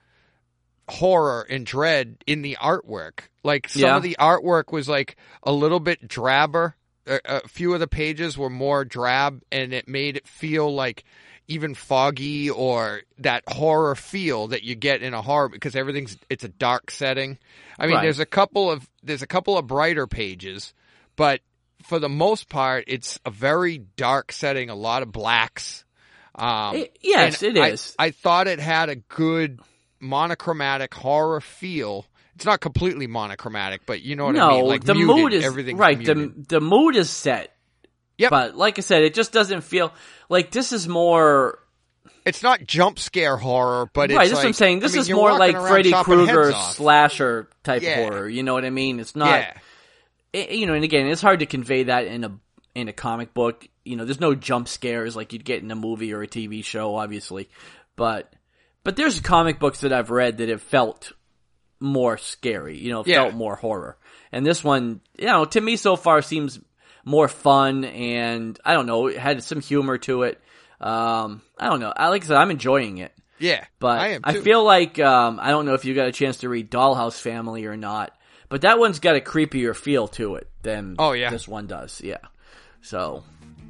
horror and dread in the artwork. Like some Yeah. of the artwork was like a little bit drabber. A, a few of the pages were more drab, and it made it feel like even foggy or that horror feel that you get in a horror, because everything's it's a dark setting. I mean, Right. there's a couple of there's a couple of brighter pages, but for the most part, it's a very dark setting. A lot of blacks. Um, It- yes, and it I- is. I thought it had a good monochromatic horror feel. It's not completely monochromatic, but you know what I mean. No, Like the muted, mood is everything's right. muted. The the mood is set. Yep. But like I said, it just doesn't feel like this is more. It's not jump scare horror, but Right, it's that's like, what I'm saying. This I mean, is you're more walking like around Freddy chopping heads Krueger off. slasher type Yeah. horror. You know what I mean? It's not. Yeah, it- you know, and again, it's hard to convey that in a in a comic book. You know, there's no jump scares like you'd get in a movie or a T V show, obviously. But but there's comic books that I've read that have felt more scary. You know, Yeah. felt more horror. And this one, you know, to me so far seems more fun, and I don't know, it had some humor to it. Um, I don't know. I like I said, I'm enjoying it. yeah. But I I, am too. feel like um, I don't know if you got a chance to read Dollhouse Family or not, but that one's got a creepier feel to it than Oh, yeah. this one does. Yeah. So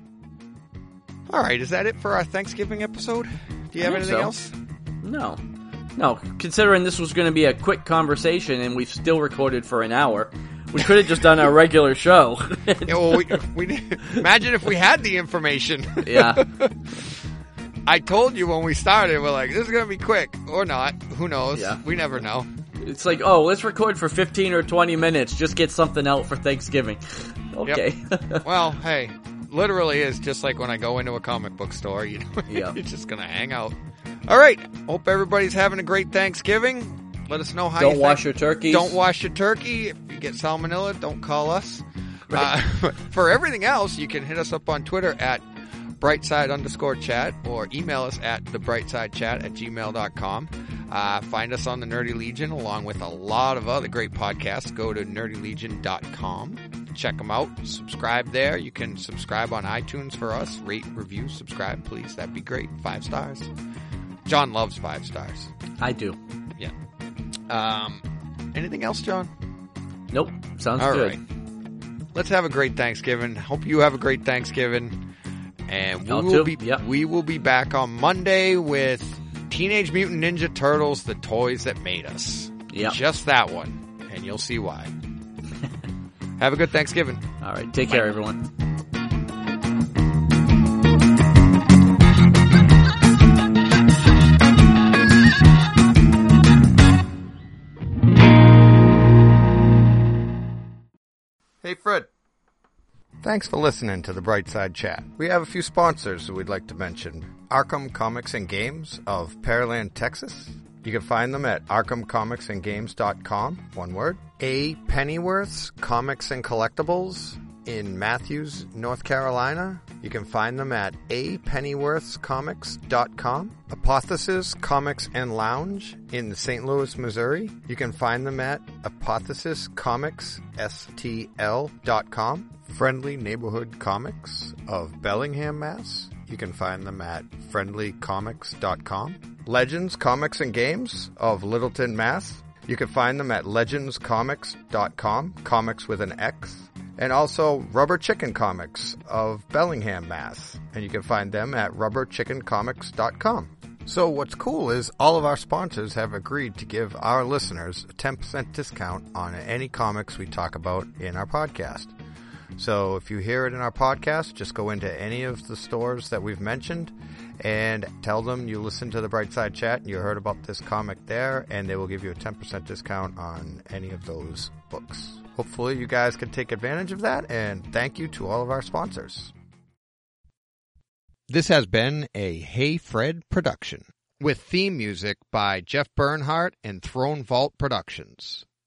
All right, is that it for our Thanksgiving episode? Do you have I think anything so. else? no, no. Considering this was going to be a quick conversation and we've still recorded for an hour, we could have just done our regular show. Yeah, well, we, we imagine if we had the information. yeah. I told you when we started, we're like, this is gonna be quick or not. Who knows? Yeah. We never know. It's like, oh, let's record for fifteen or twenty minutes. Just get something out for Thanksgiving. Okay. Well, hey, literally is just like when I go into a comic book store. You know, Yeah. you're just gonna hang out. All right. Hope everybody's having a great Thanksgiving. Let us know how Don't you wash think- your turkeys. Don't wash your turkey. If you get salmonella, don't call us. Uh, for everything else, you can hit us up on Twitter at brightside underscore chat or email us at thebrightsidechat at gmail dot com. Uh, find us on the Nerdy Legion along with a lot of other great podcasts. Go to nerdy legion dot com. Check them out. Subscribe there. You can subscribe on iTunes for us. Rate, review, subscribe, please. That'd be great. Five stars. John loves five stars. I do. Yeah. Um, anything else, John? Nope. Sounds All good. right. Let's have a great Thanksgiving. Hope you have a great Thanksgiving. And we Y'all will too. be Yep. we will be back on Monday with Teenage Mutant Ninja Turtles: The Toys That Made Us. Yep. Just that one, and you'll see why. Have a good Thanksgiving. All right. Take care, everyone. Hey, Fred. Thanks for listening to the Brightside Chat. We have a few sponsors that we'd like to mention. Arkham Comics and Games of Pearland, Texas. You can find them at arkham comics and games dot com, one word. A Pennyworth's Comics and Collectibles in Matthews, North Carolina. You can find them at a pennyworths comics dot com. Apotheosis Comics and Lounge in Saint Louis, Missouri. You can find them at apotheosis comics s t l dot com. Friendly Neighborhood Comics of Bellingham, Mass. You can find them at friendly comics dot com. Legends Comics and Games of Littleton, Mass. You can find them at legends comics dot com, comics with an X. And also Rubber Chicken Comics of Bellingham, Mass. And you can find them at rubber chicken comics dot com. So what's cool is all of our sponsors have agreed to give our listeners a ten percent discount on any comics we talk about in our podcast. So if you hear it in our podcast, just go into any of the stores that we've mentioned and tell them you listened to the Brightside Chat and you heard about this comic there, and they will give you a ten percent discount on any of those books. Hopefully you guys can take advantage of that, and thank you to all of our sponsors. This has been a Hey Fred production with theme music by Jeff Bernhardt and Throne Vault Productions.